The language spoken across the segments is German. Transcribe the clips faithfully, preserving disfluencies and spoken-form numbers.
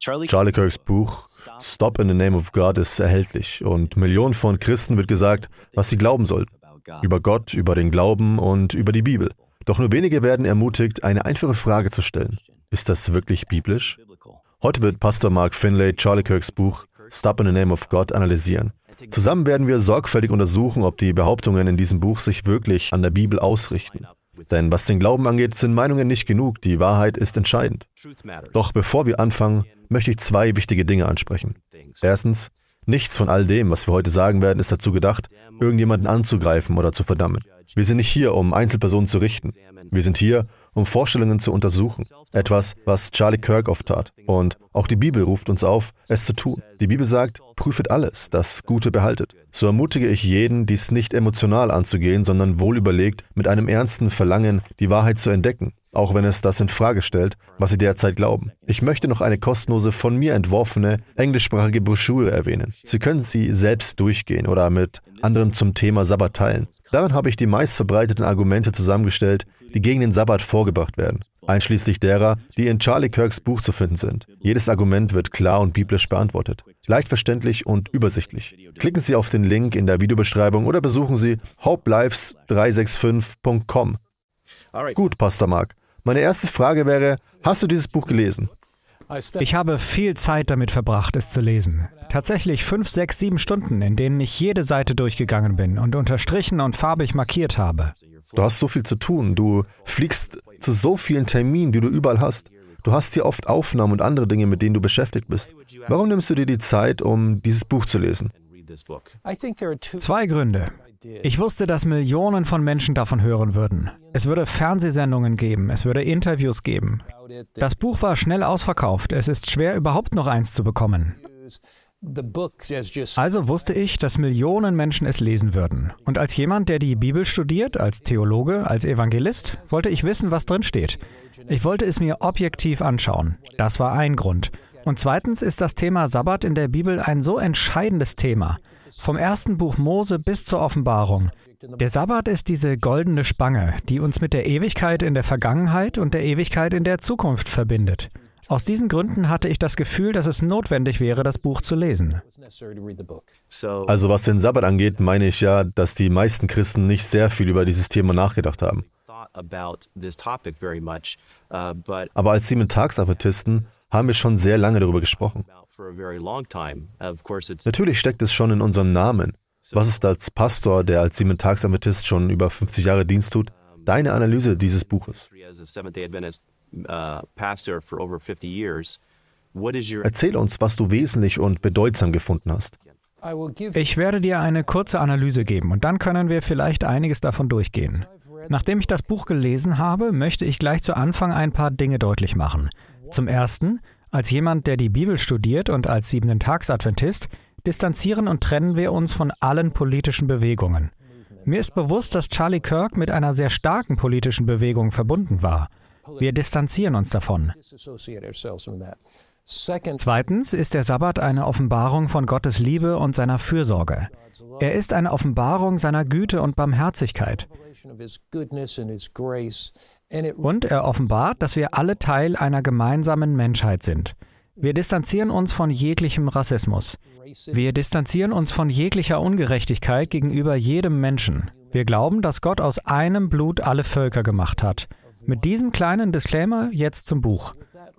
Charlie Kirks Buch Stop in the Name of God ist erhältlich und Millionen von Christen wird gesagt, was sie glauben sollten. Über Gott, über den Glauben und über die Bibel. Doch nur wenige werden ermutigt, eine einfache Frage zu stellen. Ist das wirklich biblisch? Heute wird Pastor Mark Finlay Charlie Kirks Buch Stop in the Name of God analysieren. Zusammen werden wir sorgfältig untersuchen, ob die Behauptungen in diesem Buch sich wirklich an der Bibel ausrichten. Denn was den Glauben angeht, sind Meinungen nicht genug, die Wahrheit ist entscheidend. Doch bevor wir anfangen, möchte ich zwei wichtige Dinge ansprechen. Erstens, nichts von all dem, was wir heute sagen werden, ist dazu gedacht, irgendjemanden anzugreifen oder zu verdammen. Wir sind nicht hier, um Einzelpersonen zu richten. Wir sind hier, um Vorstellungen zu untersuchen. Etwas, was Charlie Kirk oft tat. Und auch die Bibel ruft uns auf, es zu tun. Die Bibel sagt, prüfet alles, das Gute behaltet. So ermutige ich jeden, dies nicht emotional anzugehen, sondern wohlüberlegt mit einem ernsten Verlangen, die Wahrheit zu entdecken, auch wenn es das in Frage stellt, was sie derzeit glauben. Ich möchte noch eine kostenlose, von mir entworfene, englischsprachige Broschüre erwähnen. Sie können sie selbst durchgehen oder mit anderen zum Thema Sabbat teilen. Darin habe ich die meistverbreiteten Argumente zusammengestellt, die gegen den Sabbat vorgebracht werden, einschließlich derer, die in Charlie Kirks Buch zu finden sind. Jedes Argument wird klar und biblisch beantwortet, leicht verständlich und übersichtlich. Klicken Sie auf den Link in der Videobeschreibung oder besuchen Sie hope lives drei sechs fünf punkt com. Gut, Pastor Mark. Meine erste Frage wäre, hast du dieses Buch gelesen? Ich habe viel Zeit damit verbracht, es zu lesen. Tatsächlich fünf, sechs, sieben Stunden, in denen ich jede Seite durchgegangen bin und unterstrichen und farbig markiert habe. Du hast so viel zu tun. Du fliegst zu so vielen Terminen, die du überall hast. Du hast hier oft Aufnahmen und andere Dinge, mit denen du beschäftigt bist. Warum nimmst du dir die Zeit, um dieses Buch zu lesen? Zwei Gründe. Ich wusste, dass Millionen von Menschen davon hören würden. Es würde Fernsehsendungen geben, es würde Interviews geben. Das Buch war schnell ausverkauft, es ist schwer, überhaupt noch eins zu bekommen. Also wusste ich, dass Millionen Menschen es lesen würden. Und als jemand, der die Bibel studiert, als Theologe, als Evangelist, wollte ich wissen, was drin steht. Ich wollte es mir objektiv anschauen. Das war ein Grund. Und zweitens ist das Thema Sabbat in der Bibel ein so entscheidendes Thema. Vom ersten Buch Mose bis zur Offenbarung. Der Sabbat ist diese goldene Spange, die uns mit der Ewigkeit in der Vergangenheit und der Ewigkeit in der Zukunft verbindet. Aus diesen Gründen hatte ich das Gefühl, dass es notwendig wäre, das Buch zu lesen. Also was den Sabbat angeht, meine ich ja, dass die meisten Christen nicht sehr viel über dieses Thema nachgedacht haben. Aber als Sieben-Tags-Adventisten haben wir schon sehr lange darüber gesprochen. Natürlich steckt es schon in unserem Namen. Was ist als Pastor, der als Sieben-Tags-Adventist schon über fünfzig Jahre Dienst tut, deine Analyse dieses Buches? Erzähl uns, was du wesentlich und bedeutsam gefunden hast. Ich werde dir eine kurze Analyse geben und dann können wir vielleicht einiges davon durchgehen. Nachdem ich das Buch gelesen habe, möchte ich gleich zu Anfang ein paar Dinge deutlich machen. Zum Ersten, als jemand, der die Bibel studiert und als Sieben-Tags-Adventist, distanzieren und trennen wir uns von allen politischen Bewegungen. Mir ist bewusst, dass Charlie Kirk mit einer sehr starken politischen Bewegung verbunden war. Wir distanzieren uns davon. Zweitens ist der Sabbat eine Offenbarung von Gottes Liebe und seiner Fürsorge. Er ist eine Offenbarung seiner Güte und Barmherzigkeit. Und er offenbart, dass wir alle Teil einer gemeinsamen Menschheit sind. Wir distanzieren uns von jeglichem Rassismus. Wir distanzieren uns von jeglicher Ungerechtigkeit gegenüber jedem Menschen. Wir glauben, dass Gott aus einem Blut alle Völker gemacht hat. Mit diesem kleinen Disclaimer jetzt zum Buch.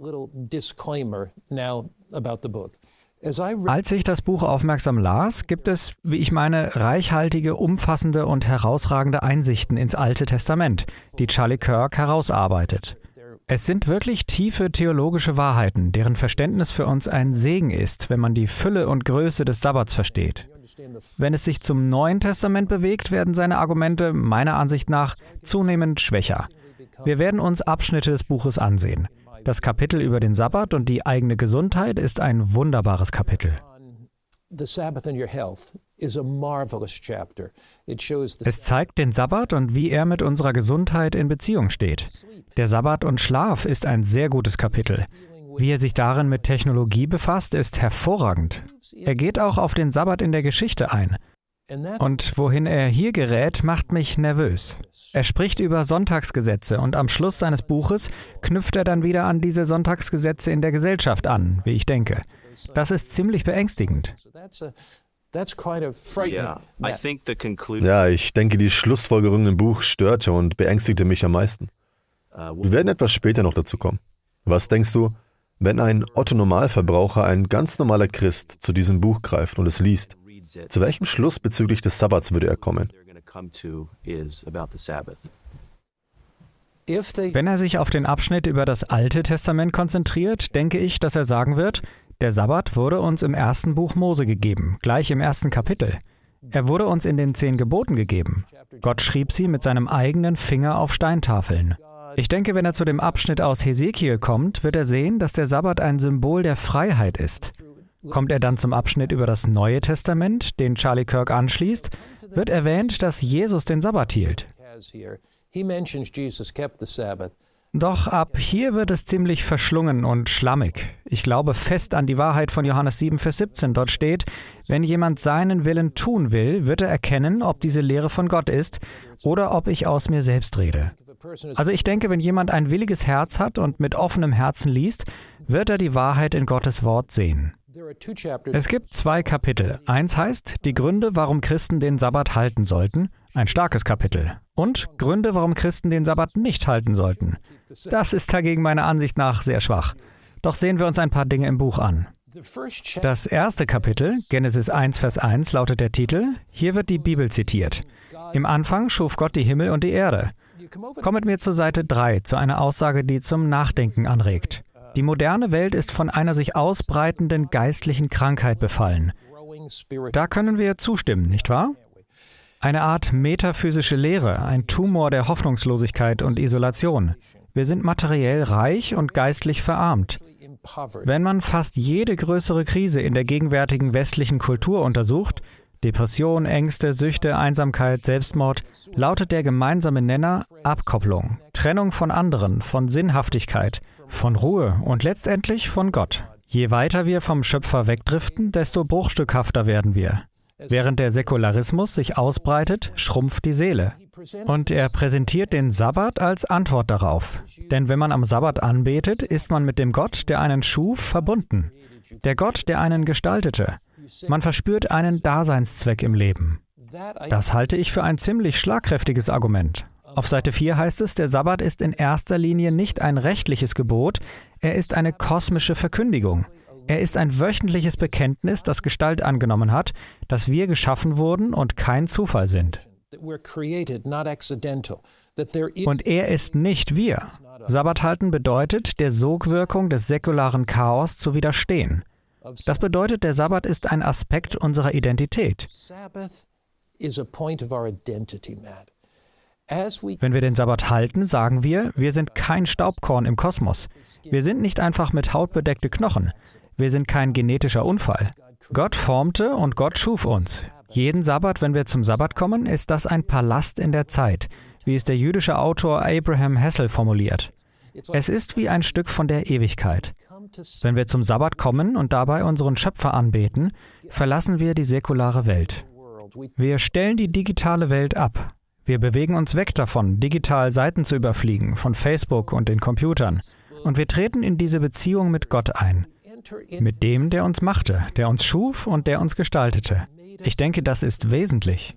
Als ich das Buch aufmerksam las, gibt es, wie ich meine, reichhaltige, umfassende und herausragende Einsichten ins Alte Testament, die Charlie Kirk herausarbeitet. Es sind wirklich tiefe theologische Wahrheiten, deren Verständnis für uns ein Segen ist, wenn man die Fülle und Größe des Sabbats versteht. Wenn es sich zum Neuen Testament bewegt, werden seine Argumente meiner Ansicht nach zunehmend schwächer. Wir werden uns Abschnitte des Buches ansehen. Das Kapitel über den Sabbat und die eigene Gesundheit ist ein wunderbares Kapitel. Es zeigt den Sabbat und wie er mit unserer Gesundheit in Beziehung steht. Der Sabbat und Schlaf ist ein sehr gutes Kapitel. Wie er sich darin mit Technologie befasst, ist hervorragend. Er geht auch auf den Sabbat in der Geschichte ein. Und wohin er hier gerät, macht mich nervös. Er spricht über Sonntagsgesetze und am Schluss seines Buches knüpft er dann wieder an diese Sonntagsgesetze in der Gesellschaft an, wie ich denke. Das ist ziemlich beängstigend. Ja, ich denke, die Schlussfolgerung im Buch störte und beängstigte mich am meisten. Wir werden etwas später noch dazu kommen. Was denkst du, wenn ein Otto-Normalverbraucher, ein ganz normaler Christ, zu diesem Buch greift und es liest? Zu welchem Schluss bezüglich des Sabbats würde er kommen? Wenn er sich auf den Abschnitt über das Alte Testament konzentriert, denke ich, dass er sagen wird, der Sabbat wurde uns im ersten Buch Mose gegeben, gleich im ersten Kapitel. Er wurde uns in den zehn Geboten gegeben. Gott schrieb sie mit seinem eigenen Finger auf Steintafeln. Ich denke, wenn er zu dem Abschnitt aus Hesekiel kommt, wird er sehen, dass der Sabbat ein Symbol der Freiheit ist. Kommt er dann zum Abschnitt über das Neue Testament, den Charlie Kirk anschließt, wird erwähnt, dass Jesus den Sabbat hielt. Doch ab hier wird es ziemlich verschlungen und schlammig. Ich glaube fest an die Wahrheit von Johannes sieben, Vers siebzehn. Dort steht, wenn jemand seinen Willen tun will, wird er erkennen, ob diese Lehre von Gott ist oder ob ich aus mir selbst rede. Also ich denke, wenn jemand ein williges Herz hat und mit offenem Herzen liest, wird er die Wahrheit in Gottes Wort sehen. Es gibt zwei Kapitel. Eins heißt, die Gründe, warum Christen den Sabbat halten sollten. Ein starkes Kapitel. Und Gründe, warum Christen den Sabbat nicht halten sollten. Das ist dagegen meiner Ansicht nach sehr schwach. Doch sehen wir uns ein paar Dinge im Buch an. Das erste Kapitel, Genesis eins, Vers eins, lautet der Titel. Hier wird die Bibel zitiert. Im Anfang schuf Gott die Himmel und die Erde. Komm mit mir zur Seite drei, zu einer Aussage, die zum Nachdenken anregt. Die moderne Welt ist von einer sich ausbreitenden geistlichen Krankheit befallen. Da können wir zustimmen, nicht wahr? Eine Art metaphysische Lehre, ein Tumor der Hoffnungslosigkeit und Isolation. Wir sind materiell reich und geistlich verarmt. Wenn man fast jede größere Krise in der gegenwärtigen westlichen Kultur untersucht, Depression, Ängste, Süchte, Einsamkeit, Selbstmord, lautet der gemeinsame Nenner Abkopplung, Trennung von anderen, von Sinnhaftigkeit, von Ruhe und letztendlich von Gott. Je weiter wir vom Schöpfer wegdriften, desto bruchstückhafter werden wir. Während der Säkularismus sich ausbreitet, schrumpft die Seele. Und er präsentiert den Sabbat als Antwort darauf. Denn wenn man am Sabbat anbetet, ist man mit dem Gott, der einen schuf, verbunden. Der Gott, der einen gestaltete. Man verspürt einen Daseinszweck im Leben. Das halte ich für ein ziemlich schlagkräftiges Argument. Auf Seite vier heißt es, der Sabbat ist in erster Linie nicht ein rechtliches Gebot, er ist eine kosmische Verkündigung. Er ist ein wöchentliches Bekenntnis, das Gestalt angenommen hat, dass wir geschaffen wurden und kein Zufall sind. Und er ist nicht wir. Sabbat halten bedeutet, der Sogwirkung des säkularen Chaos zu widerstehen. Das bedeutet, der Sabbat ist ein Aspekt unserer Identität. Wenn wir den Sabbat halten, sagen wir, wir sind kein Staubkorn im Kosmos. Wir sind nicht einfach mit Haut bedeckte Knochen. Wir sind kein genetischer Unfall. Gott formte und Gott schuf uns. Jeden Sabbat, wenn wir zum Sabbat kommen, ist das ein Palast in der Zeit, wie es der jüdische Autor Abraham Hessel formuliert. Es ist wie ein Stück von der Ewigkeit. Wenn wir zum Sabbat kommen und dabei unseren Schöpfer anbeten, verlassen wir die säkulare Welt. Wir stellen die digitale Welt ab. Wir bewegen uns weg davon, digital Seiten zu überfliegen, von Facebook und den Computern. Und wir treten in diese Beziehung mit Gott ein. Mit dem, der uns machte, der uns schuf und der uns gestaltete. Ich denke, das ist wesentlich.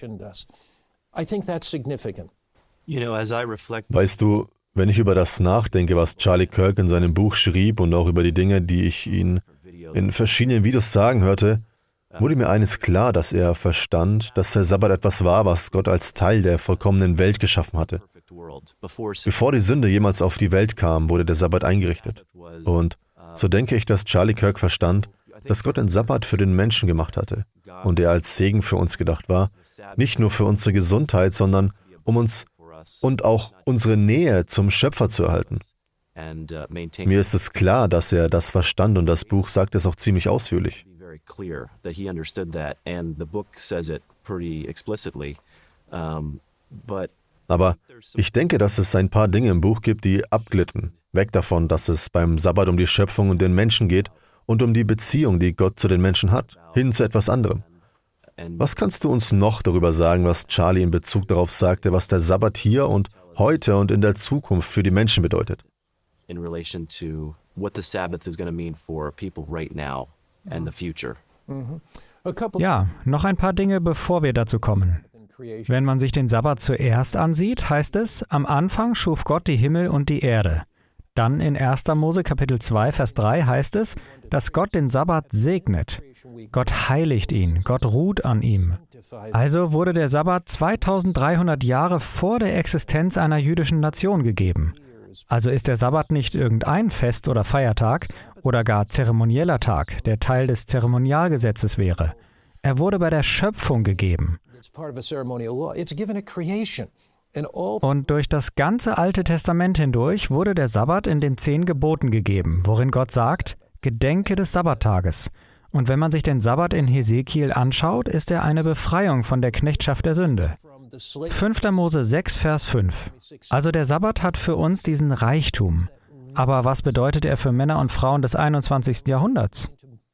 Weißt du, wenn ich über das nachdenke, was Charlie Kirk in seinem Buch schrieb und auch über die Dinge, die ich ihn in verschiedenen Videos sagen hörte, wurde mir eines klar, dass er verstand, dass der Sabbat etwas war, was Gott als Teil der vollkommenen Welt geschaffen hatte. Bevor die Sünde jemals auf die Welt kam, wurde der Sabbat eingerichtet. Und so denke ich, dass Charlie Kirk verstand, dass Gott den Sabbat für den Menschen gemacht hatte und er als Segen für uns gedacht war, nicht nur für unsere Gesundheit, sondern um uns und auch unsere Nähe zum Schöpfer zu erhalten. Mir ist es klar, dass er das verstand und das Buch sagt es auch ziemlich ausführlich. Aber ich denke, dass es ein paar Dinge im Buch gibt, die abglitten. Weg davon, dass es beim Sabbat um die Schöpfung und den Menschen geht und um die Beziehung, die Gott zu den Menschen hat, hin zu etwas anderem. Was kannst du uns noch darüber sagen, was Charlie in Bezug darauf sagte, was der Sabbat hier und heute und in der Zukunft für die Menschen bedeutet? In relation to what the Sabbath is going to mean for people right now and the future. Ja, noch ein paar Dinge, bevor wir dazu kommen. Wenn man sich den Sabbat zuerst ansieht, heißt es, am Anfang schuf Gott die Himmel und die Erde. Dann in erster Mose Kapitel zwei, Vers drei heißt es, dass Gott den Sabbat segnet. Gott heiligt ihn, Gott ruht an ihm. Also wurde der Sabbat zweitausenddreihundert Jahre vor der Existenz einer jüdischen Nation gegeben. Also ist der Sabbat nicht irgendein Fest oder Feiertag oder gar zeremonieller Tag, der Teil des Zeremonialgesetzes wäre. Er wurde bei der Schöpfung gegeben. Und durch das ganze Alte Testament hindurch wurde der Sabbat in den zehn Geboten gegeben, worin Gott sagt, Gedenke des Sabbattages. Und wenn man sich den Sabbat in Hesekiel anschaut, ist er eine Befreiung von der Knechtschaft der Sünde. fünfter Mose sechs, Vers fünf. Also der Sabbat hat für uns diesen Reichtum. Aber was bedeutet er für Männer und Frauen des einundzwanzigsten Jahrhunderts?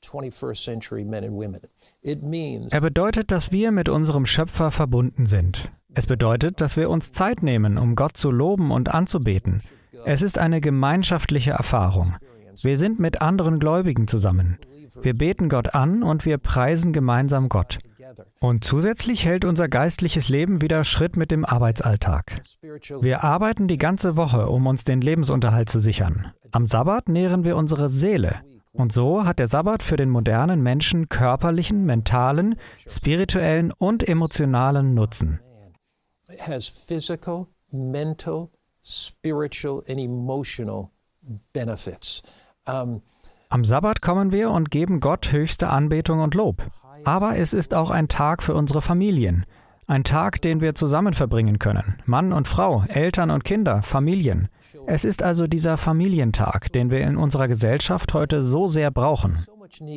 Er bedeutet, dass wir mit unserem Schöpfer verbunden sind. Es bedeutet, dass wir uns Zeit nehmen, um Gott zu loben und anzubeten. Es ist eine gemeinschaftliche Erfahrung. Wir sind mit anderen Gläubigen zusammen. Wir beten Gott an und wir preisen gemeinsam Gott. Und zusätzlich hält unser geistliches Leben wieder Schritt mit dem Arbeitsalltag. Wir arbeiten die ganze Woche, um uns den Lebensunterhalt zu sichern. Am Sabbat nähren wir unsere Seele. Und so hat der Sabbat für den modernen Menschen körperlichen, mentalen, spirituellen und emotionalen Nutzen. It has physical, mental, spiritual and emotional benefits. Um, Am Sabbat kommen wir und geben Gott höchste Anbetung und Lob. Aber es ist auch ein Tag für unsere Familien. Ein Tag, den wir zusammen verbringen können. Mann und Frau, Eltern und Kinder, Familien. Es ist also dieser Familientag, den wir in unserer Gesellschaft heute so sehr brauchen.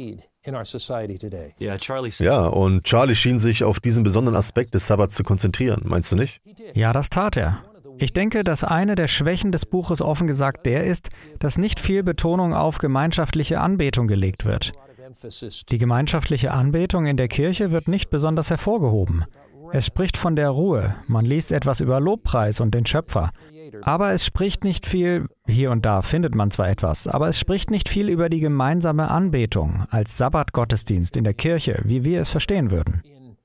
Ja, und Charlie schien sich auf diesen besonderen Aspekt des Sabbats zu konzentrieren, meinst du nicht? Ja, das tat er. Ich denke, dass eine der Schwächen des Buches offen gesagt der ist, dass nicht viel Betonung auf gemeinschaftliche Anbetung gelegt wird. Die gemeinschaftliche Anbetung in der Kirche wird nicht besonders hervorgehoben. Es spricht von der Ruhe, man liest etwas über Lobpreis und den Schöpfer. Aber es spricht nicht viel, hier und da findet man zwar etwas, aber es spricht nicht viel über die gemeinsame Anbetung als Sabbatgottesdienst in der Kirche, wie wir es verstehen würden.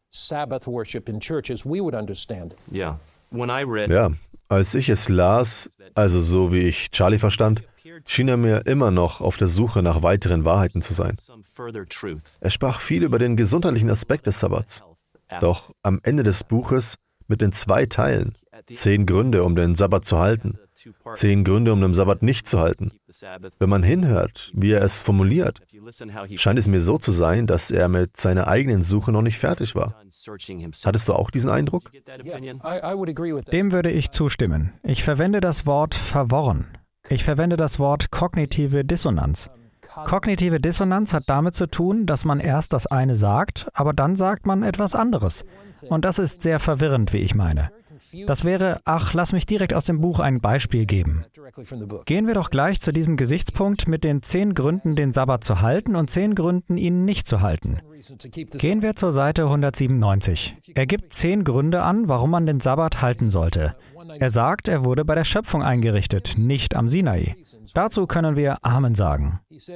Yeah. When I read, Ja, als ich es las, also so wie ich Charlie verstand, schien er mir immer noch auf der Suche nach weiteren Wahrheiten zu sein. some further truth. Er sprach viel über den gesundheitlichen Aspekt des Sabbats. Doch am Ende des Buches mit den zwei Teilen, zehn Gründe, um den Sabbat zu halten, zehn Gründe, um den Sabbat nicht zu halten. Wenn man hinhört, wie er es formuliert, scheint es mir so zu sein, dass er mit seiner eigenen Suche noch nicht fertig war. Hattest du auch diesen Eindruck? Dem würde ich zustimmen. Ich verwende das Wort verworren. Ich verwende das Wort kognitive Dissonanz. Kognitive Dissonanz hat damit zu tun, dass man erst das eine sagt, aber dann sagt man etwas anderes. Und das ist sehr verwirrend, wie ich meine. Das wäre, ach, lass mich direkt aus dem Buch ein Beispiel geben. Gehen wir doch gleich zu diesem Gesichtspunkt mit den zehn Gründen, den Sabbat zu halten und zehn Gründen, ihn nicht zu halten. Gehen wir zur Seite hundertsiebenundneunzig. Er gibt zehn Gründe an, warum man den Sabbat halten sollte. Er sagt, er wurde bei der Schöpfung eingerichtet, nicht am Sinai. Dazu können wir Amen sagen.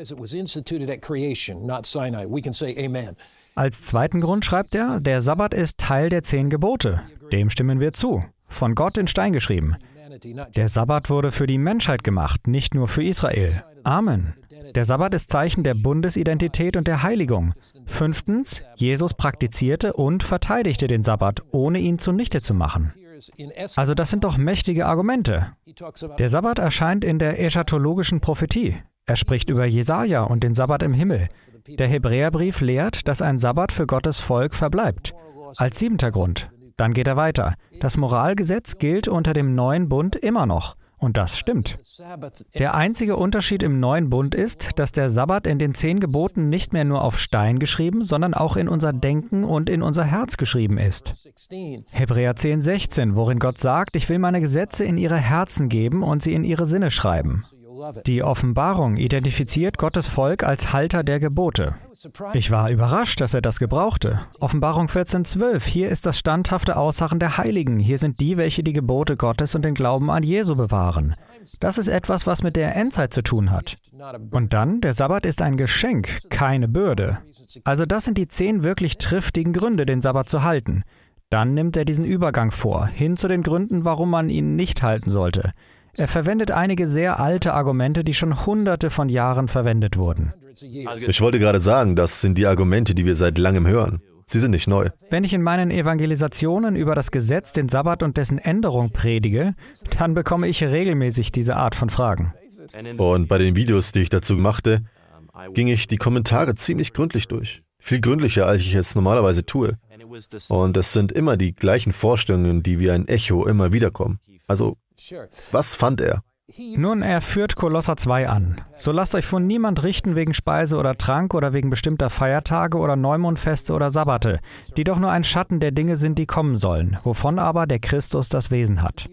Als zweiten Grund schreibt er, der Sabbat ist Teil der zehn Gebote. Dem stimmen wir zu. Von Gott in Stein geschrieben. Der Sabbat wurde für die Menschheit gemacht, nicht nur für Israel. Amen. Der Sabbat ist Zeichen der Bundesidentität und der Heiligung. Fünftens, Jesus praktizierte und verteidigte den Sabbat, ohne ihn zunichte zu machen. Also das sind doch mächtige Argumente. Der Sabbat erscheint in der eschatologischen Prophetie. Er spricht über Jesaja und den Sabbat im Himmel. Der Hebräerbrief lehrt, dass ein Sabbat für Gottes Volk verbleibt. Als siebenter Grund. Dann geht er weiter. Das Moralgesetz gilt unter dem neuen Bund immer noch. Und das stimmt. Der einzige Unterschied im neuen Bund ist, dass der Sabbat in den zehn Geboten nicht mehr nur auf Stein geschrieben, sondern auch in unser Denken und in unser Herz geschrieben ist. Hebräer zehn, sechzehn, worin Gott sagt, ich will meine Gesetze in ihre Herzen geben und sie in ihre Sinne schreiben. Die Offenbarung identifiziert Gottes Volk als Halter der Gebote. Ich war überrascht, dass er das gebrauchte. Offenbarung vierzehn zwölf, hier ist das standhafte Ausharren der Heiligen. Hier sind die, welche die Gebote Gottes und den Glauben an Jesu bewahren. Das ist etwas, was mit der Endzeit zu tun hat. Und dann, der Sabbat ist ein Geschenk, keine Bürde. Also das sind die zehn wirklich triftigen Gründe, den Sabbat zu halten. Dann nimmt er diesen Übergang vor, hin zu den Gründen, warum man ihn nicht halten sollte. Er verwendet einige sehr alte Argumente, die schon hunderte von Jahren verwendet wurden. Ich wollte gerade sagen, das sind die Argumente, die wir seit langem hören. Sie sind nicht neu. Wenn ich in meinen Evangelisationen über das Gesetz, den Sabbat und dessen Änderung predige, dann bekomme ich regelmäßig diese Art von Fragen. Und bei den Videos, die ich dazu machte, ging ich die Kommentare ziemlich gründlich durch. Viel gründlicher, als ich es normalerweise tue. Und es sind immer die gleichen Vorstellungen, die wie ein Echo immer wiederkommen. Also, was fand er? Nun, er führt Kolosser zwei an. So lasst euch von niemand richten wegen Speise oder Trank oder wegen bestimmter Feiertage oder Neumondfeste oder Sabbate, die doch nur ein Schatten der Dinge sind, die kommen sollen, wovon aber der Christus das Wesen hat.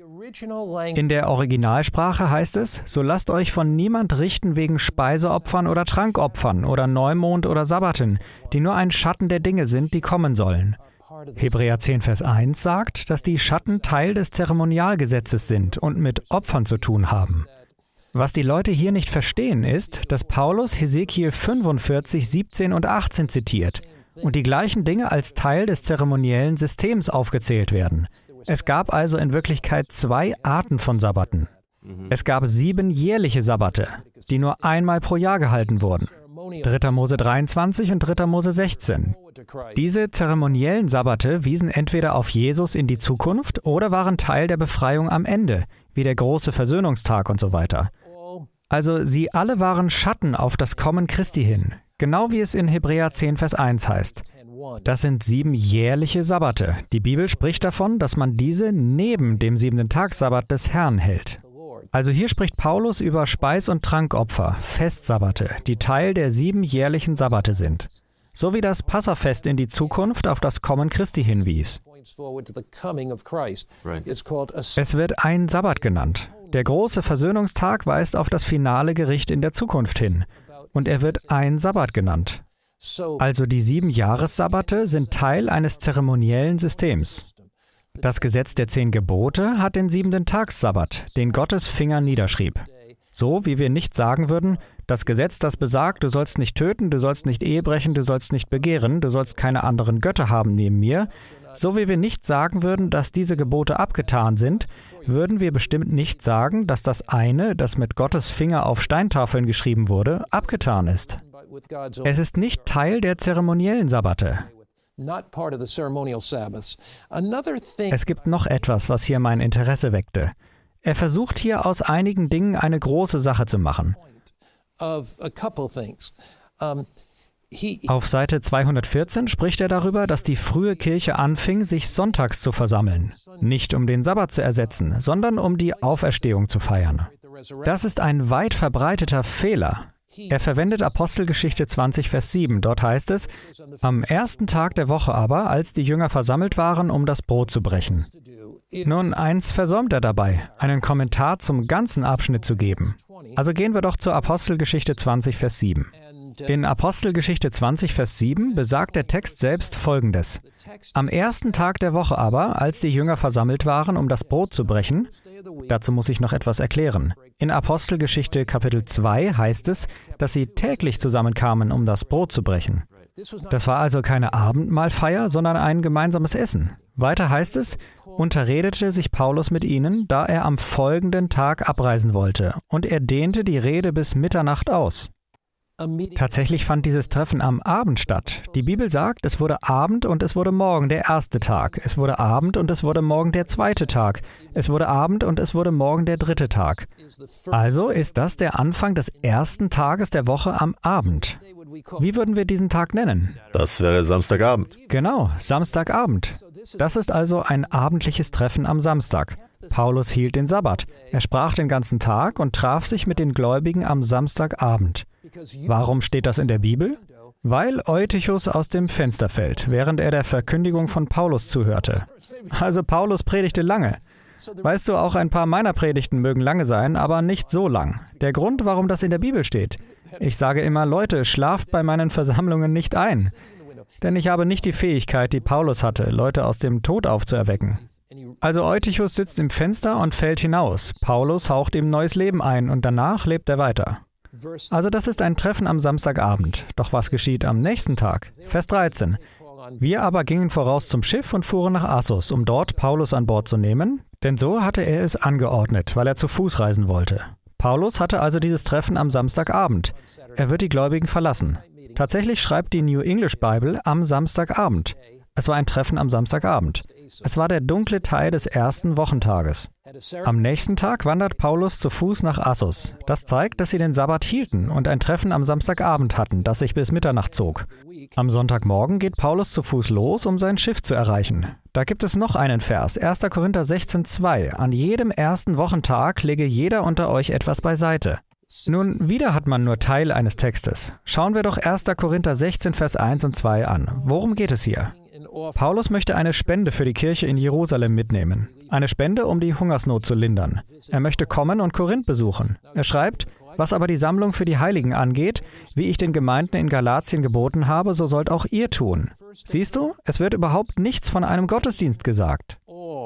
In der Originalsprache heißt es, so lasst euch von niemand richten wegen Speiseopfern oder Trankopfern oder Neumond oder Sabbaten, die nur ein Schatten der Dinge sind, die kommen sollen. Hebräer zehn, Vers eins sagt, dass die Schatten Teil des Zeremonialgesetzes sind und mit Opfern zu tun haben. Was die Leute hier nicht verstehen, ist, dass Paulus Hesekiel fünfundvierzig, siebzehn und achtzehn zitiert und die gleichen Dinge als Teil des zeremoniellen Systems aufgezählt werden. Es gab also in Wirklichkeit zwei Arten von Sabbaten. Es gab sieben jährliche Sabbate, die nur einmal pro Jahr gehalten wurden. dritter Mose dreiundzwanzig und dritter Mose sechzehn. Diese zeremoniellen Sabbate wiesen entweder auf Jesus in die Zukunft oder waren Teil der Befreiung am Ende, wie der große Versöhnungstag und so weiter. Also sie alle waren Schatten auf das Kommen Christi hin, genau wie es in Hebräer zehn, Vers eins heißt. Das sind sieben jährliche Sabbate. Die Bibel spricht davon, dass man diese neben dem siebenten Tagssabbat des Herrn hält. Also hier spricht Paulus über Speis- und Trankopfer, Festsabbate, die Teil der sieben jährlichen Sabbate sind. So wie das Passafest in die Zukunft auf das Kommen Christi hinwies. Es wird ein Sabbat genannt. Der große Versöhnungstag weist auf das finale Gericht in der Zukunft hin. Und er wird ein Sabbat genannt. Also die sieben Jahressabbate sind Teil eines zeremoniellen Systems. Das Gesetz der zehn Gebote hat den siebenten Tagssabbat, den Gottes Finger niederschrieb. So wie wir nicht sagen würden, das Gesetz, das besagt, du sollst nicht töten, du sollst nicht Ehe brechen, du sollst nicht begehren, du sollst keine anderen Götter haben neben mir. So wie wir nicht sagen würden, dass diese Gebote abgetan sind, würden wir bestimmt nicht sagen, dass das eine, das mit Gottes Finger auf Steintafeln geschrieben wurde, abgetan ist. Es ist nicht Teil der zeremoniellen Sabbate. Es gibt noch etwas, was hier mein Interesse weckte. Er versucht hier aus einigen Dingen eine große Sache zu machen. Auf Seite zweihundertvierzehn spricht er darüber, dass die frühe Kirche anfing, sich sonntags zu versammeln. Nicht um den Sabbat zu ersetzen, sondern um die Auferstehung zu feiern. Das ist ein weit verbreiteter Fehler. Er verwendet Apostelgeschichte zwanzig, Vers sieben. Dort heißt es, am ersten Tag der Woche aber, als die Jünger versammelt waren, um das Brot zu brechen. Nun, eins versäumt er dabei, einen Kommentar zum ganzen Abschnitt zu geben. Also gehen wir doch zur Apostelgeschichte zwanzig, Vers sieben. In Apostelgeschichte zwanzig, Vers sieben besagt der Text selbst Folgendes. Am ersten Tag der Woche aber, als die Jünger versammelt waren, um das Brot zu brechen, dazu muss ich noch etwas erklären. In Apostelgeschichte Kapitel zwei heißt es, dass sie täglich zusammenkamen, um das Brot zu brechen. Das war also keine Abendmahlfeier, sondern ein gemeinsames Essen. Weiter heißt es, unterredete sich Paulus mit ihnen, da er am folgenden Tag abreisen wollte, und er dehnte die Rede bis Mitternacht aus. Tatsächlich fand dieses Treffen am Abend statt. Die Bibel sagt, es wurde Abend und es wurde Morgen der erste Tag. Es wurde Abend und es wurde Morgen der zweite Tag. Es wurde Abend und es wurde Morgen der dritte Tag. Also ist das der Anfang des ersten Tages der Woche am Abend. Wie würden wir diesen Tag nennen? Das wäre Samstagabend. Genau, Samstagabend. Das ist also ein abendliches Treffen am Samstag. Paulus hielt den Sabbat. Er sprach den ganzen Tag und traf sich mit den Gläubigen am Samstagabend. Warum steht das in der Bibel? Weil Eutychus aus dem Fenster fällt, während er der Verkündigung von Paulus zuhörte. Also Paulus predigte lange. Weißt du, auch ein paar meiner Predigten mögen lange sein, aber nicht so lang. Der Grund, warum das in der Bibel steht. Ich sage immer, Leute, schlaft bei meinen Versammlungen nicht ein. Denn ich habe nicht die Fähigkeit, die Paulus hatte, Leute aus dem Tod aufzuerwecken. Also Eutychus sitzt im Fenster und fällt hinaus. Paulus haucht ihm neues Leben ein und danach lebt er weiter. Also das ist ein Treffen am Samstagabend. Doch was geschieht am nächsten Tag? Vers dreizehn. Wir aber gingen voraus zum Schiff und fuhren nach Assos, um dort Paulus an Bord zu nehmen, denn so hatte er es angeordnet, weil er zu Fuß reisen wollte. Paulus hatte also dieses Treffen am Samstagabend. Er wird die Gläubigen verlassen. Tatsächlich schreibt die New English Bible am Samstagabend. Es war ein Treffen am Samstagabend. Es war der dunkle Teil des ersten Wochentages. Am nächsten Tag wandert Paulus zu Fuß nach Assos. Das zeigt, dass sie den Sabbat hielten und ein Treffen am Samstagabend hatten, das sich bis Mitternacht zog. Am Sonntagmorgen geht Paulus zu Fuß los, um sein Schiff zu erreichen. Da gibt es noch einen Vers, erster Korinther sechzehn zwei. An jedem ersten Wochentag lege jeder unter euch etwas beiseite. Nun, wieder hat man nur Teil eines Textes. Schauen wir doch erster Korinther sechzehn, Vers eins und zwei an. Worum geht es hier? Paulus möchte eine Spende für die Kirche in Jerusalem mitnehmen. Eine Spende, um die Hungersnot zu lindern. Er möchte kommen und Korinth besuchen. Er schreibt, was aber die Sammlung für die Heiligen angeht, wie ich den Gemeinden in Galatien geboten habe, so sollt auch ihr tun. Siehst du, es wird überhaupt nichts von einem Gottesdienst gesagt.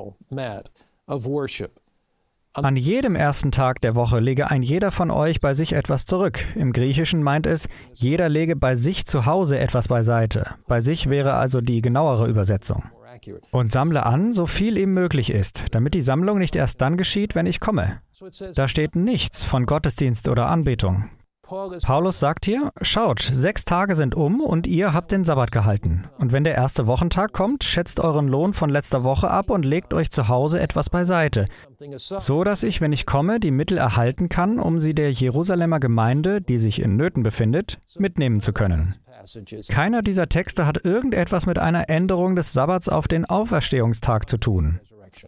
An jedem ersten Tag der Woche lege ein jeder von euch bei sich etwas zurück. Im Griechischen meint es, jeder lege bei sich zu Hause etwas beiseite. Bei sich wäre also die genauere Übersetzung. Und sammle an, so viel ihm möglich ist, damit die Sammlung nicht erst dann geschieht, wenn ich komme. Da steht nichts von Gottesdienst oder Anbetung. Paulus sagt hier, schaut, sechs Tage sind um und ihr habt den Sabbat gehalten. Und wenn der erste Wochentag kommt, schätzt euren Lohn von letzter Woche ab und legt euch zu Hause etwas beiseite, so dass ich, wenn ich komme, die Mittel erhalten kann, um sie der Jerusalemer Gemeinde, die sich in Nöten befindet, mitnehmen zu können. Keiner dieser Texte hat irgendetwas mit einer Änderung des Sabbats auf den Auferstehungstag zu tun.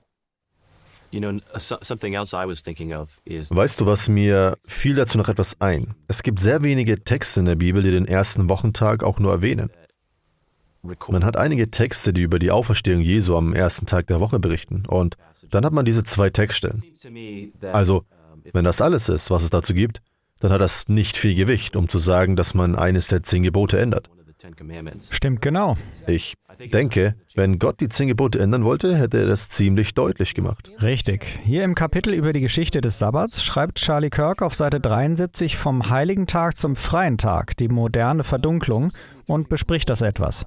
Weißt du was, mir fiel dazu noch etwas ein. Es gibt sehr wenige Texte in der Bibel, die den ersten Wochentag auch nur erwähnen. Man hat einige Texte, die über die Auferstehung Jesu am ersten Tag der Woche berichten. Und dann hat man diese zwei Textstellen. Also, wenn das alles ist, was es dazu gibt, dann hat das nicht viel Gewicht, um zu sagen, dass man eines der zehn Gebote ändert. Stimmt genau. Ich denke, wenn Gott die zehn Gebote ändern wollte, hätte er das ziemlich deutlich gemacht. Richtig. Hier im Kapitel über die Geschichte des Sabbats schreibt Charlie Kirk auf Seite dreiundsiebzig vom heiligen Tag zum freien Tag, die moderne Verdunklung, und bespricht das etwas.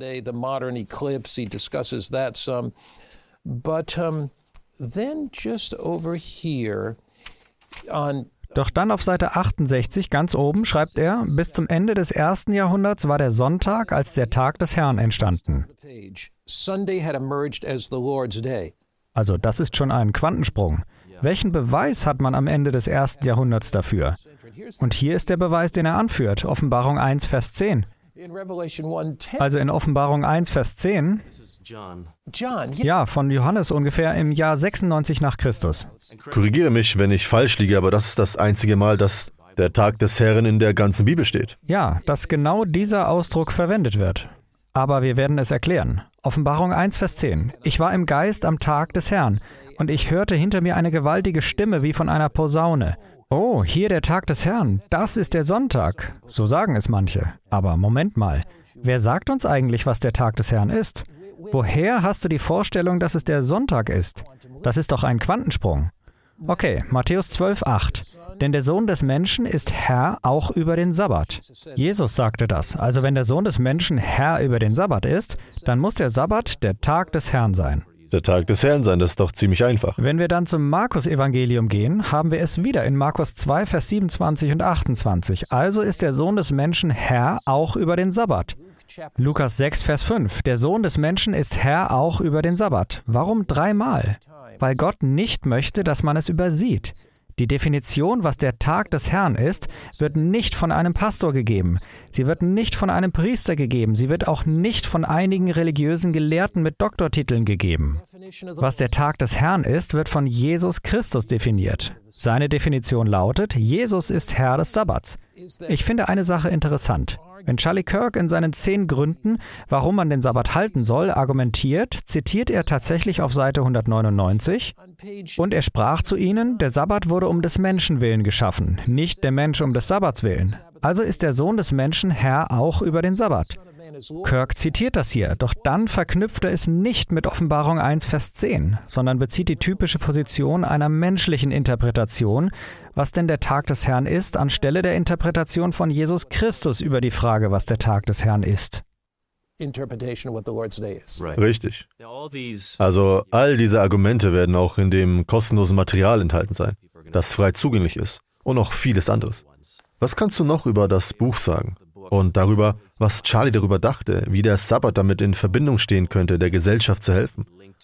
Doch dann auf Seite achtundsechzig, ganz oben, schreibt er, bis zum Ende des ersten Jahrhunderts war der Sonntag als der Tag des Herrn entstanden. Also das ist schon ein Quantensprung. Welchen Beweis hat man am Ende des ersten Jahrhunderts dafür? Und hier ist der Beweis, den er anführt, Offenbarung eins, Vers zehn. Also in Offenbarung eins, Vers zehn, ja, von Johannes ungefähr im Jahr sechsundneunzig nach Christus. Korrigiere mich, wenn ich falsch liege, aber das ist das einzige Mal, dass der Tag des Herrn in der ganzen Bibel steht. Ja, dass genau dieser Ausdruck verwendet wird. Aber wir werden es erklären. Offenbarung eins, Vers zehn. Ich war im Geist am Tag des Herrn, und ich hörte hinter mir eine gewaltige Stimme wie von einer Posaune. Oh, hier der Tag des Herrn, das ist der Sonntag. So sagen es manche. Aber Moment mal, wer sagt uns eigentlich, was der Tag des Herrn ist? Woher hast du die Vorstellung, dass es der Sonntag ist? Das ist doch ein Quantensprung. Okay, Matthäus zwölf, acht. Denn der Sohn des Menschen ist Herr auch über den Sabbat. Jesus sagte das. Also wenn der Sohn des Menschen Herr über den Sabbat ist, dann muss der Sabbat der Tag des Herrn sein. Der Tag des Herrn sein, das ist doch ziemlich einfach. Wenn wir dann zum Markus-Evangelium gehen, haben wir es wieder in Markus zwei, Vers siebenundzwanzig und achtundzwanzig. Also ist der Sohn des Menschen Herr auch über den Sabbat. Lukas sechs, Vers fünf. Der Sohn des Menschen ist Herr auch über den Sabbat. Warum dreimal? Weil Gott nicht möchte, dass man es übersieht. Die Definition, was der Tag des Herrn ist, wird nicht von einem Pastor gegeben. Sie wird nicht von einem Priester gegeben. Sie wird auch nicht von einigen religiösen Gelehrten mit Doktortiteln gegeben. Was der Tag des Herrn ist, wird von Jesus Christus definiert. Seine Definition lautet, Jesus ist Herr des Sabbats. Ich finde eine Sache interessant. Wenn Charlie Kirk in seinen zehn Gründen, warum man den Sabbat halten soll, argumentiert, zitiert er tatsächlich auf Seite hundertneunundneunzig, und er sprach zu ihnen, der Sabbat wurde um des Menschen willen geschaffen, nicht der Mensch um des Sabbats willen. Also ist der Sohn des Menschen Herr auch über den Sabbat. Kirk zitiert das hier, doch dann verknüpft er es nicht mit Offenbarung eins, Vers zehn, sondern bezieht die typische Position einer menschlichen Interpretation, was denn der Tag des Herrn ist, anstelle der Interpretation von Jesus Christus über die Frage, was der Tag des Herrn ist. Richtig. Also all diese Argumente werden auch in dem kostenlosen Material enthalten sein, das frei zugänglich ist, und noch vieles anderes. Was kannst du noch über das Buch sagen? Und darüber, was Charlie darüber dachte, wie der Sabbat damit in Verbindung stehen könnte, der Gesellschaft zu helfen.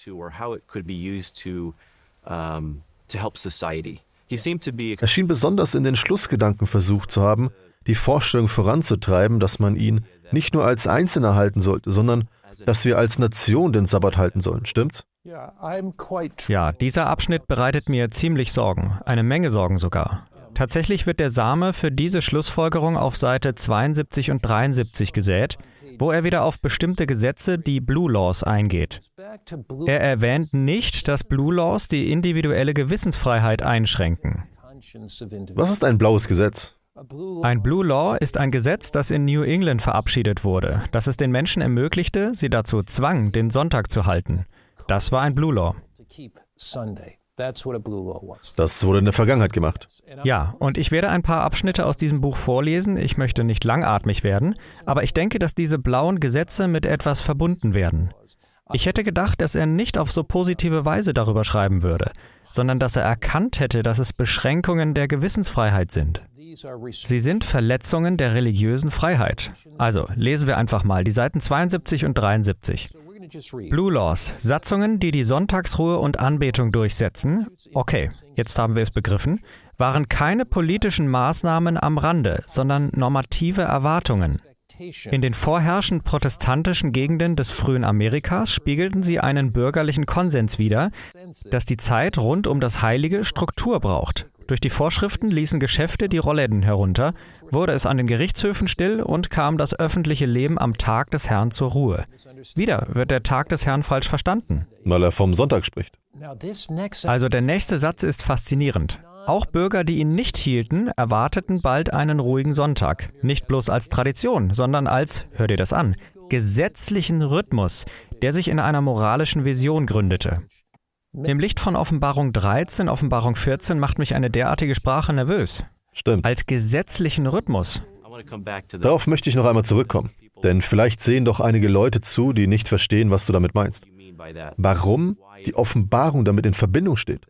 Er schien besonders in den Schlussgedanken versucht zu haben, die Vorstellung voranzutreiben, dass man ihn nicht nur als Einzelner halten sollte, sondern dass wir als Nation den Sabbat halten sollen. Stimmt's? Ja, dieser Abschnitt bereitet mir ziemlich Sorgen, eine Menge Sorgen sogar. Tatsächlich wird der Same für diese Schlussfolgerung auf Seite zweiundsiebzig und dreiundsiebzig gesät, wo er wieder auf bestimmte Gesetze, die Blue Laws, eingeht. Er erwähnt nicht, dass Blue Laws die individuelle Gewissensfreiheit einschränken. Was ist ein blaues Gesetz? Ein Blue Law ist ein Gesetz, das in New England verabschiedet wurde, das es den Menschen ermöglichte, sie dazu zwang, den Sonntag zu halten. Das war ein Blue Law. Das wurde in der Vergangenheit gemacht. Ja, und ich werde ein paar Abschnitte aus diesem Buch vorlesen. Ich möchte nicht langatmig werden, aber ich denke, dass diese blauen Gesetze mit etwas verbunden werden. Ich hätte gedacht, dass er nicht auf so positive Weise darüber schreiben würde, sondern dass er erkannt hätte, dass es Beschränkungen der Gewissensfreiheit sind. Sie sind Verletzungen der religiösen Freiheit. Also, lesen wir einfach mal die Seiten zweiundsiebzig und dreiundsiebzig. Blue Laws, Satzungen, die die Sonntagsruhe und Anbetung durchsetzen, okay, jetzt haben wir es begriffen, waren keine politischen Maßnahmen am Rande, sondern normative Erwartungen. In den vorherrschend protestantischen Gegenden des frühen Amerikas spiegelten sie einen bürgerlichen Konsens wider, dass die Zeit rund um das Heilige Struktur braucht. Durch die Vorschriften ließen Geschäfte die Rollläden herunter, wurde es an den Gerichtshöfen still und kam das öffentliche Leben am Tag des Herrn zur Ruhe. Wieder wird der Tag des Herrn falsch verstanden. Weil er vom Sonntag spricht. Also der nächste Satz ist faszinierend. Auch Bürger, die ihn nicht hielten, erwarteten bald einen ruhigen Sonntag. Nicht bloß als Tradition, sondern als, hör dir das an, gesetzlichen Rhythmus, der sich in einer moralischen Vision gründete. Im Licht von Offenbarung dreizehn, Offenbarung vierzehn macht mich eine derartige Sprache nervös. Stimmt. Als gesetzlichen Rhythmus. Darauf möchte ich noch einmal zurückkommen. Denn vielleicht sehen doch einige Leute zu, die nicht verstehen, was du damit meinst. Warum die Offenbarung damit in Verbindung steht.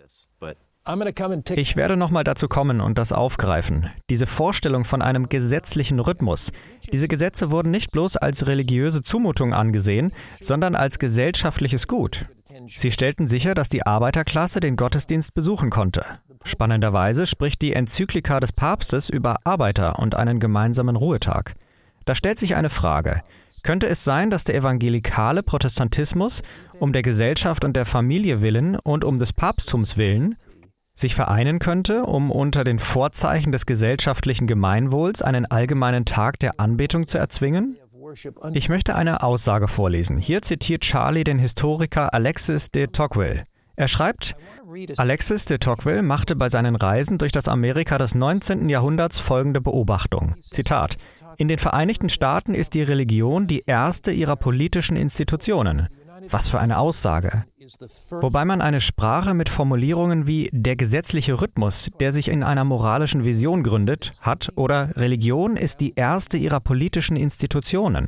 Ich werde nochmal dazu kommen und das aufgreifen. Diese Vorstellung von einem gesetzlichen Rhythmus. Diese Gesetze wurden nicht bloß als religiöse Zumutung angesehen, sondern als gesellschaftliches Gut. Sie stellten sicher, dass die Arbeiterklasse den Gottesdienst besuchen konnte. Spannenderweise spricht die Enzyklika des Papstes über Arbeiter und einen gemeinsamen Ruhetag. Da stellt sich eine Frage. Könnte es sein, dass der evangelikale Protestantismus um der Gesellschaft und der Familie willen und um des Papsttums willen sich vereinen könnte, um unter den Vorzeichen des gesellschaftlichen Gemeinwohls einen allgemeinen Tag der Anbetung zu erzwingen? Ich möchte eine Aussage vorlesen. Hier zitiert Charlie den Historiker Alexis de Tocqueville. Er schreibt, Alexis de Tocqueville machte bei seinen Reisen durch das Amerika des neunzehnten Jahrhunderts folgende Beobachtung. Zitat: In den Vereinigten Staaten ist die Religion die erste ihrer politischen Institutionen. Was für eine Aussage. Wobei man eine Sprache mit Formulierungen wie der gesetzliche Rhythmus, der sich in einer moralischen Vision gründet, hat oder Religion ist die erste ihrer politischen Institutionen.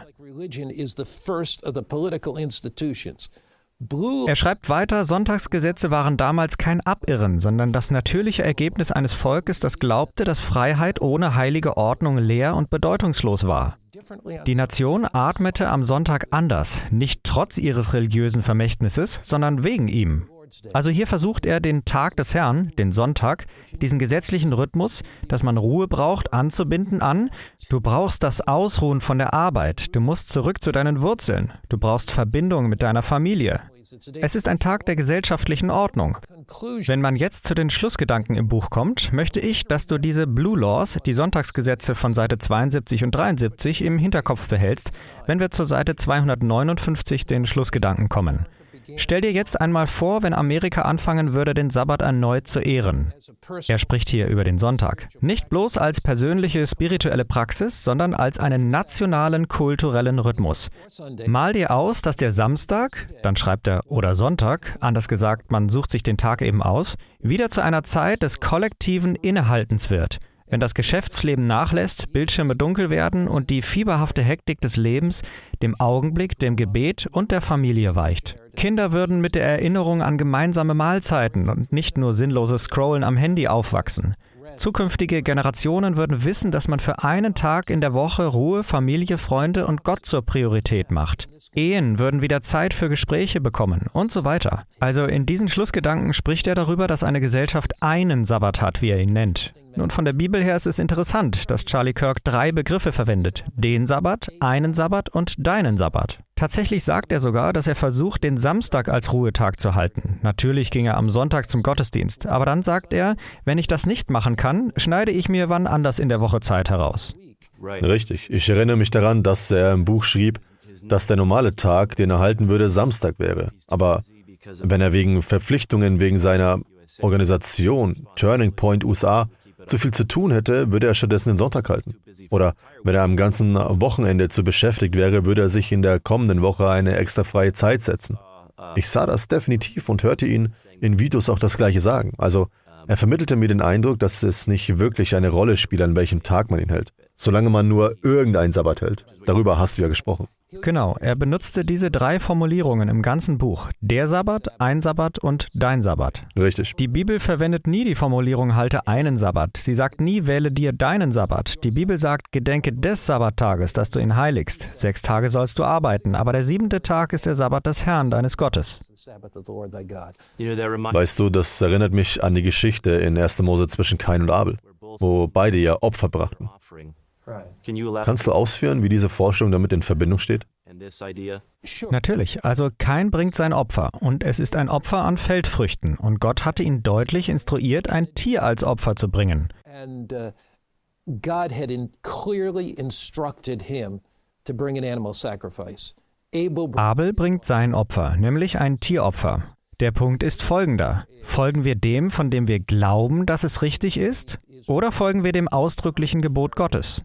Er schreibt weiter, Sonntagsgesetze waren damals kein Abirren, sondern das natürliche Ergebnis eines Volkes, das glaubte, dass Freiheit ohne heilige Ordnung leer und bedeutungslos war. Die Nation atmete am Sonntag anders, nicht trotz ihres religiösen Vermächtnisses, sondern wegen ihm. Also hier versucht er, den Tag des Herrn, den Sonntag, diesen gesetzlichen Rhythmus, dass man Ruhe braucht, anzubinden an, du brauchst das Ausruhen von der Arbeit, du musst zurück zu deinen Wurzeln, du brauchst Verbindung mit deiner Familie. Es ist ein Tag der gesellschaftlichen Ordnung. Wenn man jetzt zu den Schlussgedanken im Buch kommt, möchte ich, dass du diese Blue Laws, die Sonntagsgesetze von Seite zweiundsiebzig und dreiundsiebzig im Hinterkopf behältst, wenn wir zur Seite zweihundertneunundfünfzig den Schlussgedanken kommen. Stell dir jetzt einmal vor, wenn Amerika anfangen würde, den Sabbat erneut zu ehren. Er spricht hier über den Sonntag. Nicht bloß als persönliche spirituelle Praxis, sondern als einen nationalen kulturellen Rhythmus. Mal dir aus, dass der Samstag, dann schreibt er oder Sonntag, anders gesagt, man sucht sich den Tag eben aus, wieder zu einer Zeit des kollektiven Innehaltens wird. Wenn das Geschäftsleben nachlässt, Bildschirme dunkel werden und die fieberhafte Hektik des Lebens dem Augenblick, dem Gebet und der Familie weicht. Kinder würden mit der Erinnerung an gemeinsame Mahlzeiten und nicht nur sinnloses Scrollen am Handy aufwachsen. Zukünftige Generationen würden wissen, dass man für einen Tag in der Woche Ruhe, Familie, Freunde und Gott zur Priorität macht. Ehen würden wieder Zeit für Gespräche bekommen und so weiter. Also in diesen Schlussgedanken spricht er darüber, dass eine Gesellschaft einen Sabbat hat, wie er ihn nennt. Nun, von der Bibel her ist es interessant, dass Charlie Kirk drei Begriffe verwendet. Den Sabbat, einen Sabbat und deinen Sabbat. Tatsächlich sagt er sogar, dass er versucht, den Samstag als Ruhetag zu halten. Natürlich ging er am Sonntag zum Gottesdienst, aber dann sagt er, wenn ich das nicht machen kann, schneide ich mir wann anders in der Woche Zeit heraus. Richtig. Ich erinnere mich daran, dass er im Buch schrieb, dass der normale Tag, den er halten würde, Samstag wäre. Aber wenn er wegen Verpflichtungen wegen seiner Organisation Turning Point U S A zu viel zu tun hätte, würde er stattdessen den Sonntag halten. Oder wenn er am ganzen Wochenende zu beschäftigt wäre, würde er sich in der kommenden Woche eine extra freie Zeit setzen. Ich sah das definitiv und hörte ihn in Videos auch das Gleiche sagen. Also er vermittelte mir den Eindruck, dass es nicht wirklich eine Rolle spielt, an welchem Tag man ihn hält, solange man nur irgendeinen Sabbat hält. Darüber hast du ja gesprochen. Genau, er benutzte diese drei Formulierungen im ganzen Buch. Der Sabbat, ein Sabbat und dein Sabbat. Richtig. Die Bibel verwendet nie die Formulierung halte einen Sabbat. Sie sagt nie wähle dir deinen Sabbat. Die Bibel sagt gedenke des Sabbattages, dass du ihn heiligst. Sechs Tage sollst du arbeiten, aber der siebente Tag ist der Sabbat des Herrn, deines Gottes. Weißt du, das erinnert mich an die Geschichte in erster Mose zwischen Kain und Abel, wo beide ja Opfer brachten. Kannst du ausführen, wie diese Vorstellung damit in Verbindung steht? Natürlich, also Kain bringt sein Opfer und es ist ein Opfer an Feldfrüchten und Gott hatte ihn deutlich instruiert, ein Tier als Opfer zu bringen. God had clearly instructed him to bring an animal sacrifice. Abel bringt sein Opfer, nämlich ein Tieropfer. Der Punkt ist folgender. Folgen wir dem, von dem wir glauben, dass es richtig ist, oder folgen wir dem ausdrücklichen Gebot Gottes?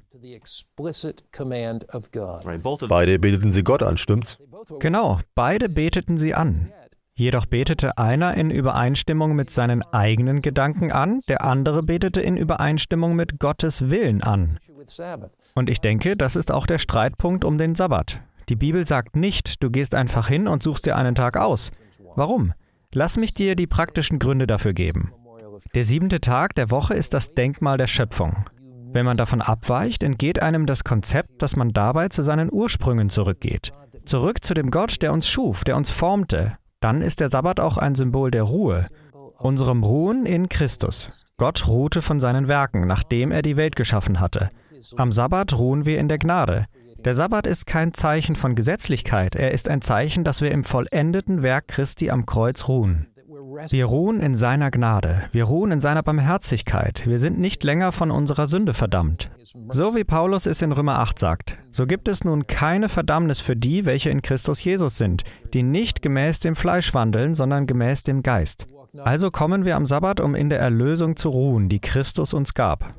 Beide beteten sie Gott an, stimmt's? Genau, beide beteten sie an. Jedoch betete einer in Übereinstimmung mit seinen eigenen Gedanken an, der andere betete in Übereinstimmung mit Gottes Willen an. Und ich denke, das ist auch der Streitpunkt um den Sabbat. Die Bibel sagt nicht, du gehst einfach hin und suchst dir einen Tag aus. Warum? Lass mich dir die praktischen Gründe dafür geben. Der siebente Tag der Woche ist das Denkmal der Schöpfung. Wenn man davon abweicht, entgeht einem das Konzept, dass man dabei zu seinen Ursprüngen zurückgeht. Zurück zu dem Gott, der uns schuf, der uns formte. Dann ist der Sabbat auch ein Symbol der Ruhe. Unserem Ruhen in Christus. Gott ruhte von seinen Werken, nachdem er die Welt geschaffen hatte. Am Sabbat ruhen wir in der Gnade. Der Sabbat ist kein Zeichen von Gesetzlichkeit, er ist ein Zeichen, dass wir im vollendeten Werk Christi am Kreuz ruhen. Wir ruhen in seiner Gnade, wir ruhen in seiner Barmherzigkeit, wir sind nicht länger von unserer Sünde verdammt. So wie Paulus es in Römer acht sagt, so gibt es nun keine Verdammnis für die, welche in Christus Jesus sind, die nicht gemäß dem Fleisch wandeln, sondern gemäß dem Geist. Also kommen wir am Sabbat, um in der Erlösung zu ruhen, die Christus uns gab.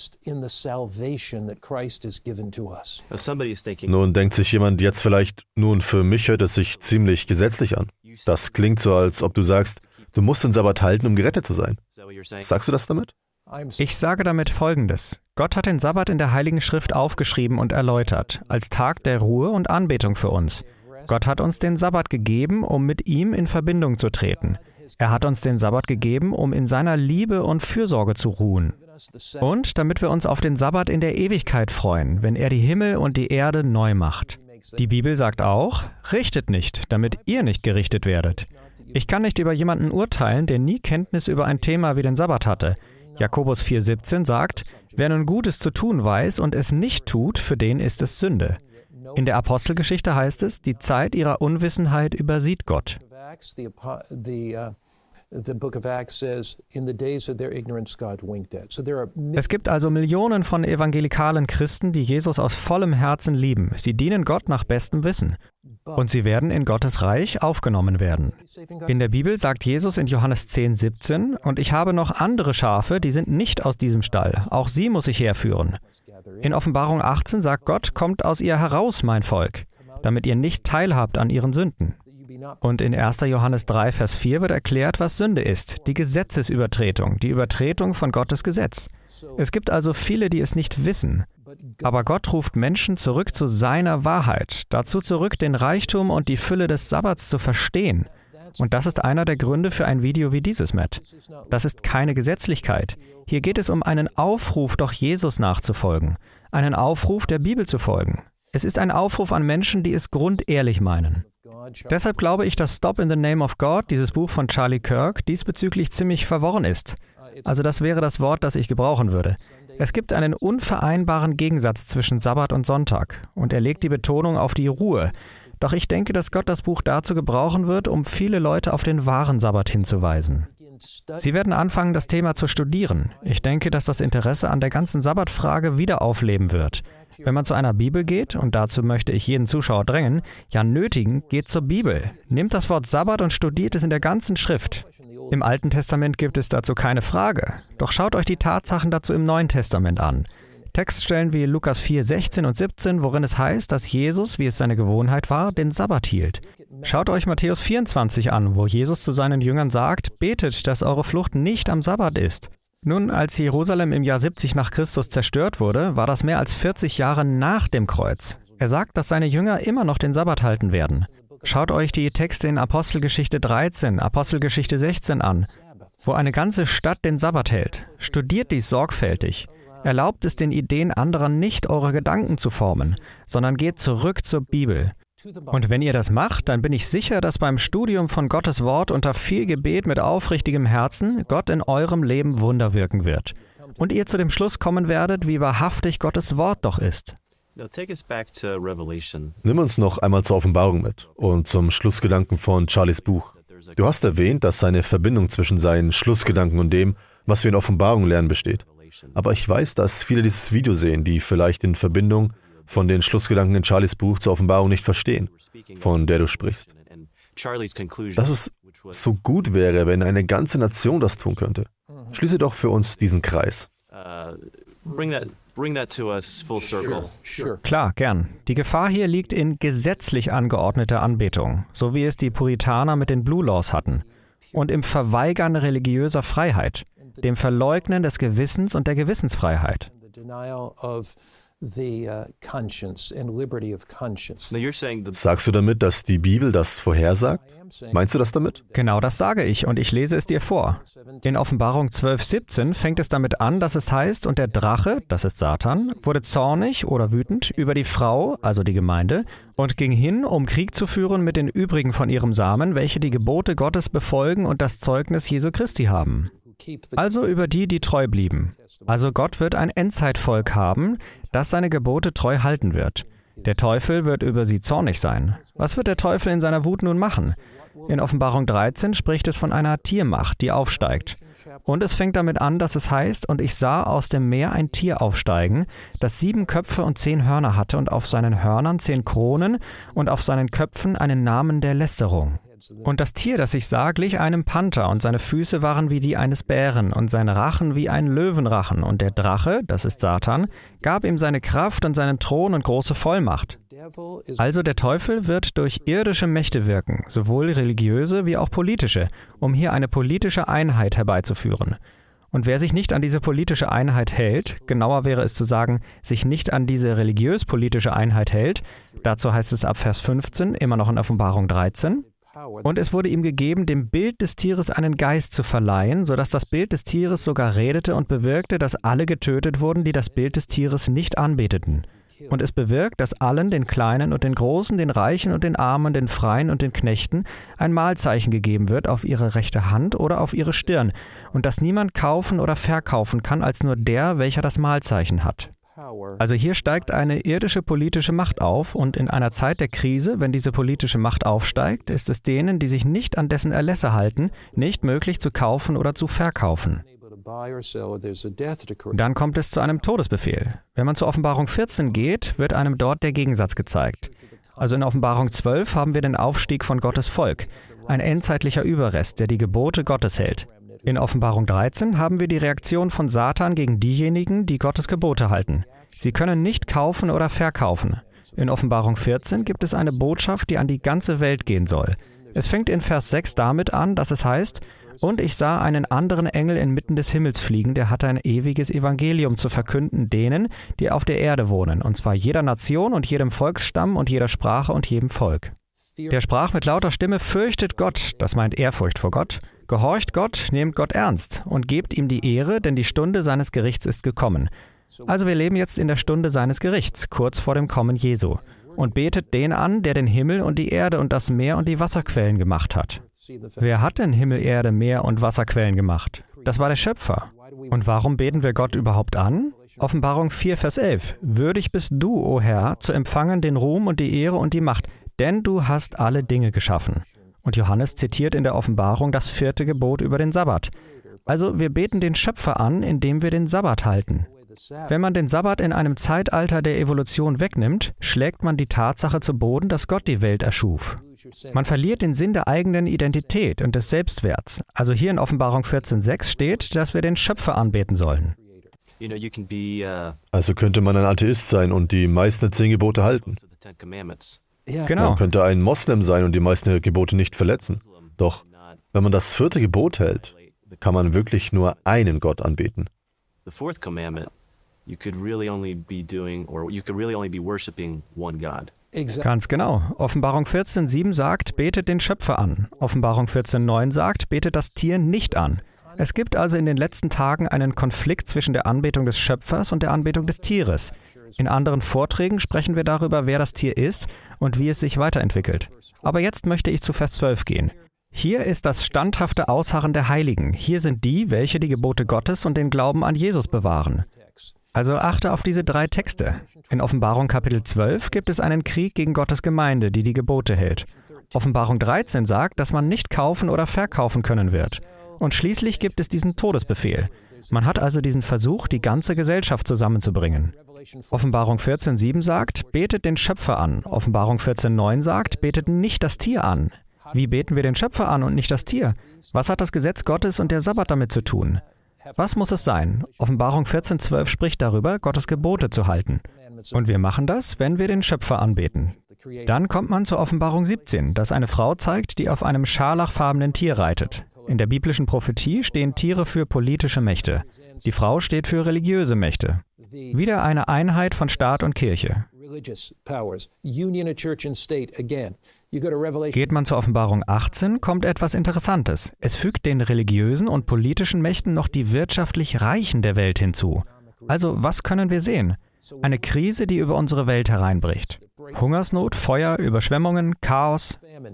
Nun denkt sich jemand jetzt vielleicht, nun für mich hört es sich ziemlich gesetzlich an. Das klingt so, als ob du sagst, du musst den Sabbat halten, um gerettet zu sein. Sagst du das damit? Ich sage damit Folgendes. Gott hat den Sabbat in der Heiligen Schrift aufgeschrieben und erläutert, als Tag der Ruhe und Anbetung für uns. Gott hat uns den Sabbat gegeben, um mit ihm in Verbindung zu treten. Er hat uns den Sabbat gegeben, um in seiner Liebe und Fürsorge zu ruhen. Und damit wir uns auf den Sabbat in der Ewigkeit freuen, wenn er die Himmel und die Erde neu macht. Die Bibel sagt auch, richtet nicht, damit ihr nicht gerichtet werdet. Ich kann nicht über jemanden urteilen, der nie Kenntnis über ein Thema wie den Sabbat hatte. Jakobus vier siebzehn sagt, wer nun Gutes zu tun weiß und es nicht tut, für den ist es Sünde. In der Apostelgeschichte heißt es, die Zeit ihrer Unwissenheit übersieht Gott. Acts, the, apo- the, uh, the book of Acts says, in the days of their ignorance, God winked at. So there are Es gibt also Millionen von evangelikalen Christen, die Jesus aus vollem Herzen lieben. Sie dienen Gott nach bestem Wissen. Und sie werden in Gottes Reich aufgenommen werden. In der Bibel sagt Jesus in Johannes zehn, siebzehn, und ich habe noch andere Schafe, die sind nicht aus diesem Stall. Auch sie muss ich herführen. In Offenbarung achtzehn sagt Gott, kommt aus ihr heraus, mein Volk, damit ihr nicht teilhabt an ihren Sünden. Und in erster Johannes drei, Vers vier wird erklärt, was Sünde ist, die Gesetzesübertretung, die Übertretung von Gottes Gesetz. Es gibt also viele, die es nicht wissen. Aber Gott ruft Menschen zurück zu seiner Wahrheit, dazu zurück, den Reichtum und die Fülle des Sabbats zu verstehen. Und das ist einer der Gründe für ein Video wie dieses, Matt. Das ist keine Gesetzlichkeit. Hier geht es um einen Aufruf, doch Jesus nachzufolgen. Einen Aufruf, der Bibel zu folgen. Es ist ein Aufruf an Menschen, die es grundehrlich meinen. Deshalb glaube ich, dass Stop in the Name of God, dieses Buch von Charlie Kirk, diesbezüglich ziemlich verworren ist. Also das wäre das Wort, das ich gebrauchen würde. Es gibt einen unvereinbaren Gegensatz zwischen Sabbat und Sonntag und er legt die Betonung auf die Ruhe. Doch ich denke, dass Gott das Buch dazu gebrauchen wird, um viele Leute auf den wahren Sabbat hinzuweisen. Sie werden anfangen, das Thema zu studieren. Ich denke, dass das Interesse an der ganzen Sabbatfrage wieder aufleben wird. Wenn man zu einer Bibel geht, und dazu möchte ich jeden Zuschauer drängen, ja nötigen, geht zur Bibel. Nehmt das Wort Sabbat und studiert es in der ganzen Schrift. Im Alten Testament gibt es dazu keine Frage. Doch schaut euch die Tatsachen dazu im Neuen Testament an. Textstellen wie Lukas vier, sechzehn und siebzehn, worin es heißt, dass Jesus, wie es seine Gewohnheit war, den Sabbat hielt. Schaut euch Matthäus vierundzwanzig an, wo Jesus zu seinen Jüngern sagt, betet, dass eure Flucht nicht am Sabbat ist. Nun, als Jerusalem im Jahr siebzig nach Christus zerstört wurde, war das mehr als vierzig Jahre nach dem Kreuz. Er sagt, dass seine Jünger immer noch den Sabbat halten werden. Schaut euch die Texte in Apostelgeschichte dreizehn, Apostelgeschichte sechzehn an, wo eine ganze Stadt den Sabbat hält. Studiert dies sorgfältig. Erlaubt es den Ideen anderer nicht, eure Gedanken zu formen, sondern geht zurück zur Bibel. Und wenn ihr das macht, dann bin ich sicher, dass beim Studium von Gottes Wort unter viel Gebet mit aufrichtigem Herzen Gott in eurem Leben Wunder wirken wird. Und ihr zu dem Schluss kommen werdet, wie wahrhaftig Gottes Wort doch ist. Nimm uns noch einmal zur Offenbarung mit und zum Schlussgedanken von Charlies Buch. Du hast erwähnt, dass eine Verbindung zwischen seinen Schlussgedanken und dem, was wir in Offenbarung lernen, besteht. Aber ich weiß, dass viele dieses Video sehen, die vielleicht in Verbindung von den Schlussgedanken in Charlies Buch zur Offenbarung nicht verstehen, von der du sprichst. Dass es so gut wäre, wenn eine ganze Nation das tun könnte. Schließe doch für uns diesen Kreis. Klar, gern. Die Gefahr hier liegt in gesetzlich angeordneter Anbetung, so wie es die Puritaner mit den Blue Laws hatten, und im Verweigern religiöser Freiheit, dem Verleugnen des Gewissens und der Gewissensfreiheit. Sagst du damit, dass die Bibel das vorhersagt? Meinst du das damit? Genau das sage ich und ich lese es dir vor. In Offenbarung zwölf, siebzehn fängt es damit an, dass es heißt, und der Drache, das ist Satan, wurde zornig oder wütend über die Frau, also die Gemeinde, und ging hin, um Krieg zu führen mit den übrigen von ihrem Samen, welche die Gebote Gottes befolgen und das Zeugnis Jesu Christi haben. Also über die, die treu blieben. Also Gott wird ein Endzeitvolk haben, das seine Gebote treu halten wird. Der Teufel wird über sie zornig sein. Was wird der Teufel in seiner Wut nun machen? In Offenbarung dreizehn spricht es von einer Tiermacht, die aufsteigt. Und es fängt damit an, dass es heißt, und ich sah aus dem Meer ein Tier aufsteigen, das sieben Köpfe und zehn Hörner hatte und auf seinen Hörnern zehn Kronen und auf seinen Köpfen einen Namen der Lästerung. Und das Tier, das ich sah, glich einem Panther, und seine Füße waren wie die eines Bären, und sein Rachen wie ein Löwenrachen. Und der Drache, das ist Satan, gab ihm seine Kraft und seinen Thron und große Vollmacht. Also der Teufel wird durch irdische Mächte wirken, sowohl religiöse wie auch politische, um hier eine politische Einheit herbeizuführen. Und wer sich nicht an diese politische Einheit hält, genauer wäre es zu sagen, sich nicht an diese religiös-politische Einheit hält, dazu heißt es ab Vers fünfzehn, immer noch in Offenbarung dreizehn, und es wurde ihm gegeben, dem Bild des Tieres einen Geist zu verleihen, sodass das Bild des Tieres sogar redete und bewirkte, dass alle getötet wurden, die das Bild des Tieres nicht anbeteten. Und es bewirkt, dass allen, den Kleinen und den Großen, den Reichen und den Armen, den Freien und den Knechten, ein Mahlzeichen gegeben wird auf ihre rechte Hand oder auf ihre Stirn, und dass niemand kaufen oder verkaufen kann, als nur der, welcher das Mahlzeichen hat. Also hier steigt eine irdische politische Macht auf und in einer Zeit der Krise, wenn diese politische Macht aufsteigt, ist es denen, die sich nicht an dessen Erlässe halten, nicht möglich zu kaufen oder zu verkaufen. Dann kommt es zu einem Todesbefehl. Wenn man zur Offenbarung vierzehn geht, wird einem dort der Gegensatz gezeigt. Also in Offenbarung zwölf haben wir den Aufstieg von Gottes Volk, ein endzeitlicher Überrest, der die Gebote Gottes hält. In Offenbarung dreizehn haben wir die Reaktion von Satan gegen diejenigen, die Gottes Gebote halten. Sie können nicht kaufen oder verkaufen. In Offenbarung vierzehn gibt es eine Botschaft, die an die ganze Welt gehen soll. Es fängt in Vers sechs damit an, dass es heißt: Und ich sah einen anderen Engel inmitten des Himmels fliegen, der hatte ein ewiges Evangelium zu verkünden denen, die auf der Erde wohnen, und zwar jeder Nation und jedem Volksstamm und jeder Sprache und jedem Volk. Der sprach mit lauter Stimme: Fürchtet Gott, das meint Ehrfurcht vor Gott, gehorcht Gott, nehmt Gott ernst und gebt ihm die Ehre, denn die Stunde seines Gerichts ist gekommen. Also wir leben jetzt in der Stunde seines Gerichts, kurz vor dem Kommen Jesu, und betet den an, der den Himmel und die Erde und das Meer und die Wasserquellen gemacht hat. Wer hat denn Himmel, Erde, Meer und Wasserquellen gemacht? Das war der Schöpfer. Und warum beten wir Gott überhaupt an? Offenbarung vier, Vers elf. Würdig bist du, o Herr, zu empfangen den Ruhm und die Ehre und die Macht, denn du hast alle Dinge geschaffen. Und Johannes zitiert in der Offenbarung das vierte Gebot über den Sabbat. Also wir beten den Schöpfer an, indem wir den Sabbat halten. Wenn man den Sabbat in einem Zeitalter der Evolution wegnimmt, schlägt man die Tatsache zu Boden, dass Gott die Welt erschuf. Man verliert den Sinn der eigenen Identität und des Selbstwerts. Also hier in Offenbarung vierzehn, sechs steht, dass wir den Schöpfer anbeten sollen. Also könnte man ein Atheist sein und die meisten zehn Gebote halten. Genau. Man könnte ein Moslem sein und die meisten Gebote nicht verletzen. Doch wenn man das vierte Gebot hält, kann man wirklich nur einen Gott anbeten. The fourth commandment, you could really only be doing, or you could really only be worshiping one God. Ganz genau. Offenbarung vierzehn, sieben sagt, betet den Schöpfer an. Offenbarung vierzehn, neun sagt, betet das Tier nicht an. Es gibt also in den letzten Tagen einen Konflikt zwischen der Anbetung des Schöpfers und der Anbetung des Tieres. In anderen Vorträgen sprechen wir darüber, wer das Tier ist und wie es sich weiterentwickelt. Aber jetzt möchte ich zu Vers zwölf gehen. Hier ist das standhafte Ausharren der Heiligen. Hier sind die, welche die Gebote Gottes und den Glauben an Jesus bewahren. Also achte auf diese drei Texte. In Offenbarung Kapitel zwölf gibt es einen Krieg gegen Gottes Gemeinde, die die Gebote hält. Offenbarung dreizehn sagt, dass man nicht kaufen oder verkaufen können wird. Und schließlich gibt es diesen Todesbefehl. Man hat also diesen Versuch, die ganze Gesellschaft zusammenzubringen. Offenbarung vierzehn, sieben sagt, betet den Schöpfer an. Offenbarung vierzehn, neun sagt, betet nicht das Tier an. Wie beten wir den Schöpfer an und nicht das Tier? Was hat das Gesetz Gottes und der Sabbat damit zu tun? Was muss es sein? Offenbarung vierzehn, zwölf spricht darüber, Gottes Gebote zu halten. Und wir machen das, wenn wir den Schöpfer anbeten. Dann kommt man zur Offenbarung siebzehn, das eine Frau zeigt, die auf einem scharlachfarbenen Tier reitet. In der biblischen Prophetie stehen Tiere für politische Mächte. Die Frau steht für religiöse Mächte. Wieder eine Einheit von Staat und Kirche. Geht man zur Offenbarung achtzehn, kommt etwas Interessantes. Es fügt den religiösen und politischen Mächten noch die wirtschaftlich Reichen der Welt hinzu. Also, was können wir sehen? Eine Krise, die über unsere Welt hereinbricht. Hungersnot, Feuer, Überschwemmungen, Chaos.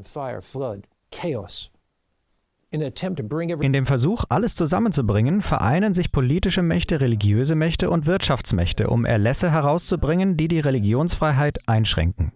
In dem Versuch, alles zusammenzubringen, vereinen sich politische Mächte, religiöse Mächte und Wirtschaftsmächte, um Erlässe herauszubringen, die die Religionsfreiheit einschränken.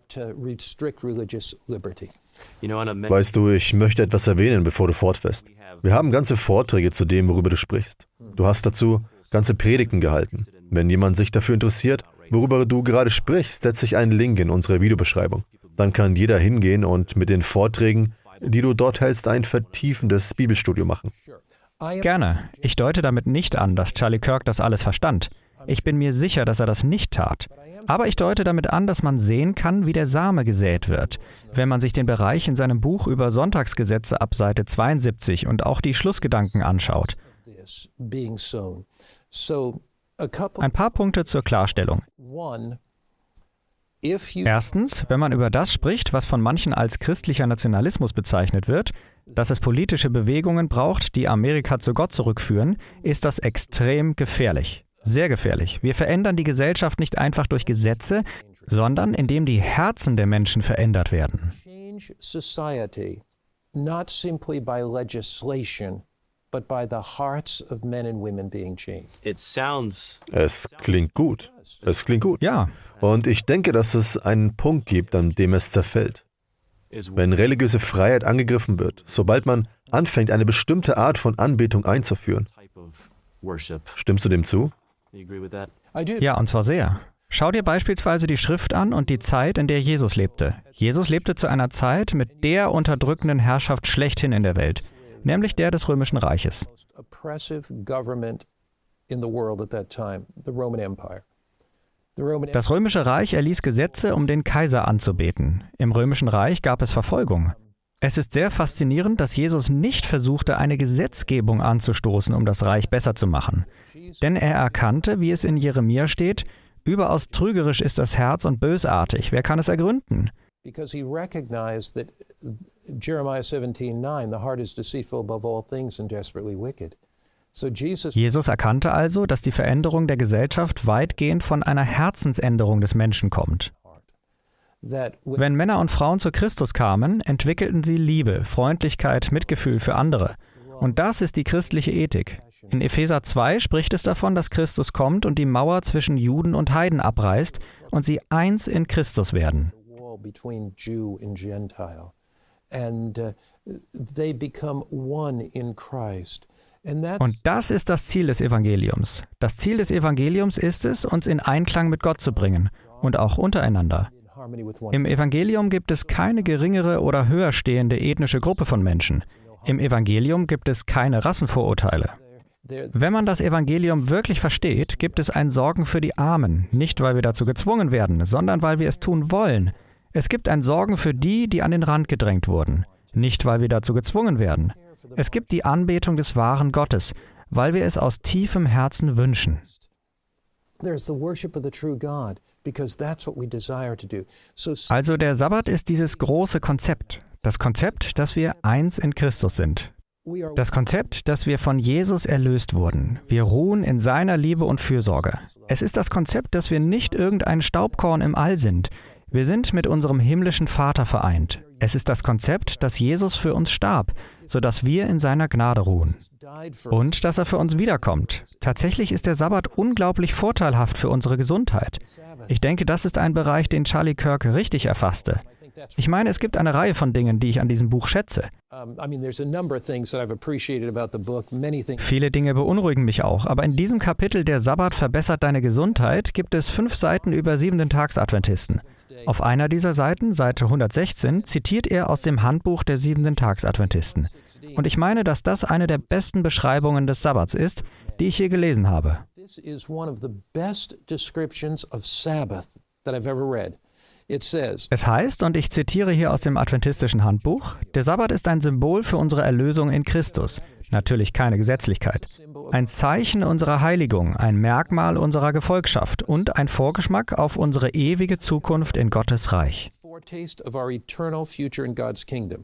Weißt du, ich möchte etwas erwähnen, bevor du fortfährst. Wir haben ganze Vorträge zu dem, worüber du sprichst. Du hast dazu ganze Predigten gehalten. Wenn jemand sich dafür interessiert, worüber du gerade sprichst, setze ich einen Link in unsere Videobeschreibung. Dann kann jeder hingehen und mit den Vorträgen, die du dort hältst, ein vertiefendes Bibelstudium machen. Gerne. Ich deute damit nicht an, dass Charlie Kirk das alles verstand. Ich bin mir sicher, dass er das nicht tat. Aber ich deute damit an, dass man sehen kann, wie der Same gesät wird, wenn man sich den Bereich in seinem Buch über Sonntagsgesetze ab Seite zweiundsiebzig und auch die Schlussgedanken anschaut. Ein paar Punkte zur Klarstellung. Erstens, wenn man über das spricht, was von manchen als christlicher Nationalismus bezeichnet wird, dass es politische Bewegungen braucht, die Amerika zu Gott zurückführen, ist das extrem gefährlich. Sehr gefährlich. Wir verändern die Gesellschaft nicht einfach durch Gesetze, sondern indem die Herzen der Menschen verändert werden. but by the hearts of men and women being changed. It sounds Es klingt gut. Es klingt gut. Ja, Und ich denke, dass es einen Punkt gibt, an dem es zerfällt. is Wenn religiöse Freiheit angegriffen wird, sobald man anfängt, eine bestimmte Art von Anbetung einzuführen. type of worship. Stimmst du dem zu? You agree with that? I do. ja, und zwar sehr. Schau dir beispielsweise die Schrift an und die Zeit, in der Jesus lebte. Jesus lebte zu einer Zeit mit der unterdrückenden Herrschaft schlechthin in der Welt, nämlich der des Römischen Reiches. Most oppressive government in the world at that time, the Roman Empire. The Roman Das Römische Reich erließ Gesetze, um den Kaiser anzubeten. Im Römischen Reich gab es Verfolgung. Es ist sehr faszinierend, dass Jesus nicht versuchte, eine Gesetzgebung anzustoßen, um das Reich besser zu machen. Denn er erkannte, wie es in Jeremia steht, überaus trügerisch ist das Herz und bösartig. Wer kann es ergründen? because he recognized that Jeremiah seventeen nine, the heart is deceitful above all things and desperately wicked. So Jesus Jesus erkannte also, dass die Veränderung der Gesellschaft weitgehend von einer Herzensänderung des Menschen kommt. that when Wenn Männer und Frauen zu Christus kamen, entwickelten sie Liebe, Freundlichkeit, Mitgefühl für andere. Und das ist die christliche Ethik. In Epheser zwei spricht es davon, dass Christus kommt und die Mauer zwischen Juden und Heiden abreißt und sie eins in Christus werden. the wall between Jew and Gentile, and uh, they become one in Christ. And that Und das ist das Ziel des Evangeliums. Das Ziel des Evangeliums ist es, uns in Einklang mit Gott zu bringen und auch untereinander. in harmony with one. Im Evangelium gibt es keine geringere oder höher stehende ethnische Gruppe von Menschen. Im Evangelium gibt es keine Rassenvorurteile. There, Wenn man das Evangelium wirklich versteht, gibt es ein Sorgen für die Armen, nicht weil wir dazu gezwungen werden, sondern weil wir es tun wollen. Es gibt ein Sorgen für die, die an den Rand gedrängt wurden, nicht weil wir dazu gezwungen werden. Es gibt die Anbetung des wahren Gottes, weil wir es aus tiefem Herzen wünschen. there's the worship of the true God, because that's what we desire to do. So Also der Sabbat ist dieses große Konzept, das Konzept, dass wir eins in Christus sind. we are Das Konzept, dass wir von Jesus erlöst wurden. Wir ruhen in seiner Liebe und Fürsorge. Es ist das Konzept, dass wir nicht irgendein Staubkorn im All sind. Wir sind mit unserem himmlischen Vater vereint. Es ist das Konzept, dass Jesus für uns starb, sodass wir in seiner Gnade ruhen. died for Und dass er für uns wiederkommt. Tatsächlich ist der Sabbat unglaublich vorteilhaft für unsere Gesundheit. Ich denke, das ist ein Bereich, den Charlie Kirk richtig erfasste. Ich meine, es gibt eine Reihe von Dingen, die ich an diesem Buch schätze. Um, I mean, there's a number of things that I've appreciated about the book. Many things. Viele Dinge beunruhigen mich auch, aber in diesem Kapitel Der Sabbat verbessert deine Gesundheit gibt es fünf Seiten über Siebenten-Tags-Adventisten. Auf einer dieser Seiten, Seite hundertsechzehn, zitiert er aus dem Handbuch der Siebenten-Tags-Adventisten. Und ich meine, dass das eine der besten Beschreibungen des Sabbats ist, die ich je gelesen habe. This is one of the best descriptions of Sabbath that I've ever read. It says, Es heißt, und ich zitiere hier aus dem adventistischen Handbuch, der Sabbat ist ein Symbol für unsere Erlösung in Christus. Natürlich keine Gesetzlichkeit. Ein Zeichen unserer Heiligung, ein Merkmal unserer Gefolgschaft und ein Vorgeschmack auf unsere ewige Zukunft in Gottes Reich. foretaste of our eternal future in God's kingdom.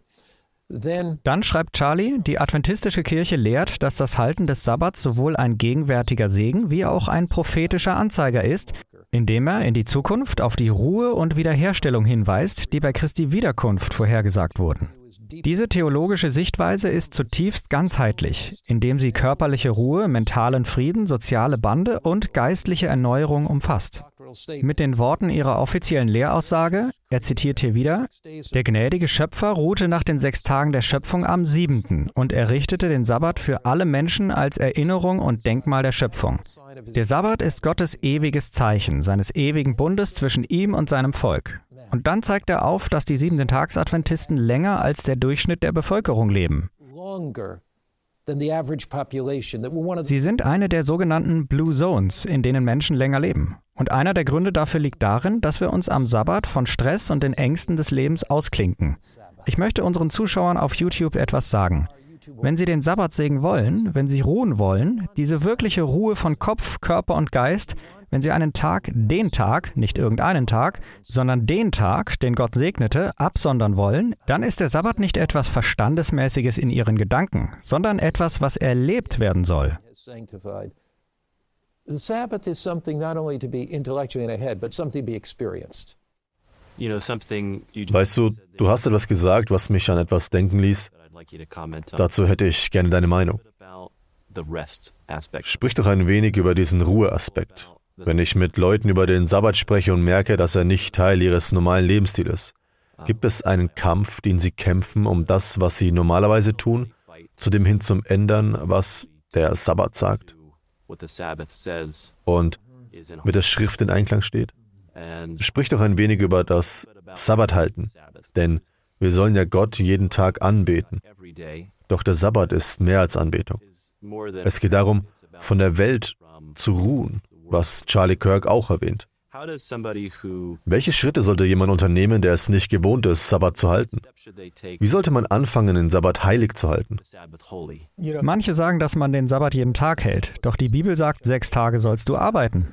Then Dann schreibt Charlie, die adventistische Kirche lehrt, dass das Halten des Sabbats sowohl ein gegenwärtiger Segen wie auch ein prophetischer Anzeiger ist, indem er in die Zukunft auf die Ruhe und Wiederherstellung hinweist, die bei Christi Wiederkunft vorhergesagt wurden. Diese theologische Sichtweise ist zutiefst ganzheitlich, indem sie körperliche Ruhe, mentalen Frieden, soziale Bande und geistliche Erneuerung umfasst. doctrinal statement. Mit den Worten ihrer offiziellen Lehraussage, er zitiert hier wieder, der gnädige Schöpfer ruhte nach den sechs Tagen der Schöpfung am siebenten und errichtete den Sabbat für alle Menschen als Erinnerung und Denkmal der Schöpfung. Der Sabbat ist Gottes ewiges Zeichen, seines ewigen Bundes zwischen ihm und seinem Volk. Und dann zeigt er auf, dass die Siebenten-Tags-Adventisten länger als der Durchschnitt der Bevölkerung leben. Longer than the average population. That we're one of the Sie sind eine der sogenannten Blue Zones, in denen Menschen länger leben. Und einer der Gründe dafür liegt darin, dass wir uns am Sabbat von Stress und den Ängsten des Lebens ausklinken. Ich möchte unseren Zuschauern auf YouTube etwas sagen. Wenn Sie den Sabbatsegen wollen, wenn Sie ruhen wollen, diese wirkliche Ruhe von Kopf, Körper und Geist, wenn Sie einen Tag, den Tag, nicht irgendeinen Tag, sondern den Tag, den Gott segnete, absondern wollen, dann ist der Sabbat nicht etwas Verstandesmäßiges in Ihren Gedanken, sondern etwas, was erlebt werden soll. has sanctified. The Sabbath is something not only to be intellectually in a head, but something to be experienced. You know, something you just Weißt du, said that- du hast etwas gesagt, was mich an etwas denken ließ. that I'd like you to comment on. Dazu hätte ich gerne deine Meinung. About the rest aspect. Sprich doch ein wenig über diesen Ruheaspekt. Wenn ich mit Leuten über den Sabbat spreche und merke, dass er nicht Teil ihres normalen Lebensstils ist, gibt es einen Kampf, den sie kämpfen, um das, was sie normalerweise tun, zu dem hin zum Ändern, was der Sabbat sagt und mit der Schrift in Einklang steht? Sprich doch ein wenig über das Sabbathalten, denn wir sollen ja Gott jeden Tag anbeten. Doch der Sabbat ist mehr als Anbetung. Es geht darum, von der Welt zu ruhen, was Charlie Kirk auch erwähnt. Welche Schritte sollte jemand unternehmen, der es nicht gewohnt ist, Sabbat zu halten? Wie sollte man anfangen, den Sabbat heilig zu halten? Manche sagen, dass man den Sabbat jeden Tag hält. Doch die Bibel sagt, sechs Tage sollst du arbeiten.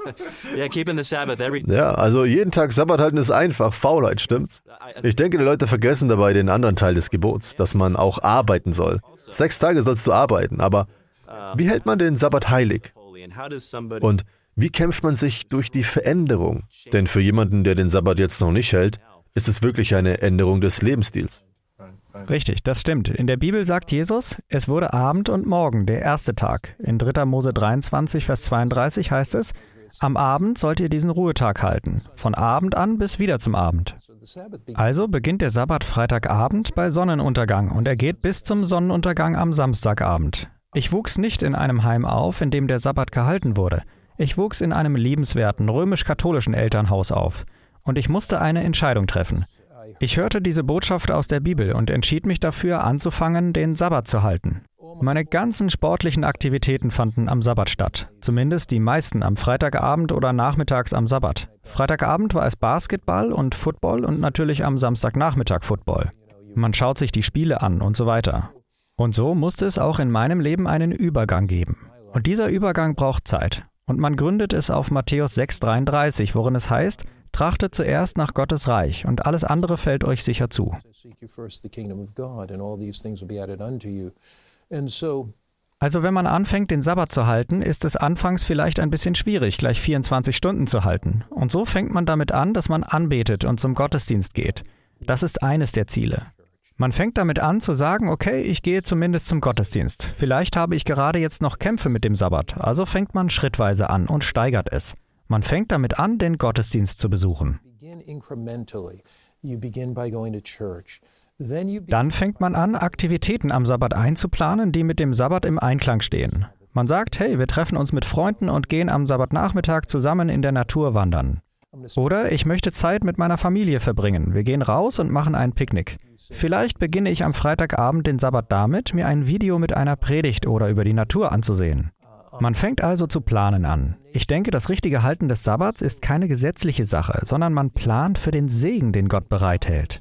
Ja, also jeden Tag Sabbat halten ist einfach. Faulheit, stimmt's? Ich denke, die Leute vergessen dabei den anderen Teil des Gebots, dass man auch arbeiten soll. Sechs Tage sollst du arbeiten, aber wie hält man den Sabbat heilig? Und wie kämpft man sich durch die Veränderung? Denn für jemanden, der den Sabbat jetzt noch nicht hält, ist es wirklich eine Änderung des Lebensstils. Richtig, das stimmt. In der Bibel sagt Jesus, es wurde Abend und Morgen, der erste Tag. In dritter Mose dreiundzwanzig, Vers zweiunddreißig heißt es, am Abend sollt ihr diesen Ruhetag halten, von Abend an bis wieder zum Abend. Also beginnt der Sabbat Freitagabend bei Sonnenuntergang und er geht bis zum Sonnenuntergang am Samstagabend. Ich wuchs nicht in einem Heim auf, in dem der Sabbat gehalten wurde. Ich wuchs in einem liebenswerten römisch-katholischen Elternhaus auf und ich musste eine Entscheidung treffen. Ich hörte diese Botschaft aus der Bibel und entschied mich dafür, anzufangen, den Sabbat zu halten. Meine ganzen sportlichen Aktivitäten fanden am Sabbat statt, zumindest die meisten am Freitagabend oder nachmittags am Sabbat. Freitagabend war es Basketball und Football und natürlich am Samstagnachmittag Football. Man schaut sich die Spiele an und so weiter. Und so musste es auch in meinem Leben einen Übergang geben. Und dieser Übergang braucht Zeit. Und man gründet es auf Matthäus sechs dreiunddreißig, worin es heißt, trachtet zuerst nach Gottes Reich und alles andere fällt euch sicher zu. Also wenn man anfängt, den Sabbat zu halten, ist es anfangs vielleicht ein bisschen schwierig, gleich vierundzwanzig Stunden zu halten. Und so fängt man damit an, dass man anbetet und zum Gottesdienst geht. Das ist eines der Ziele. Man fängt damit an zu sagen, okay, ich gehe zumindest zum Gottesdienst. Vielleicht habe ich gerade jetzt noch Kämpfe mit dem Sabbat, also fängt man schrittweise an und steigert es. Man fängt damit an, den Gottesdienst zu besuchen. Dann fängt man an, Aktivitäten am Sabbat einzuplanen, die mit dem Sabbat im Einklang stehen. Man sagt, hey, wir treffen uns mit Freunden und gehen am Sabbatnachmittag zusammen in der Natur wandern. Oder ich möchte Zeit mit meiner Familie verbringen. Wir gehen raus und machen ein Picknick. Vielleicht beginne ich am Freitagabend den Sabbat damit, mir ein Video mit einer Predigt oder über die Natur anzusehen. Man fängt also zu planen an. Ich denke, das richtige Halten des Sabbats ist keine gesetzliche Sache, sondern man plant für den Segen, den Gott bereithält.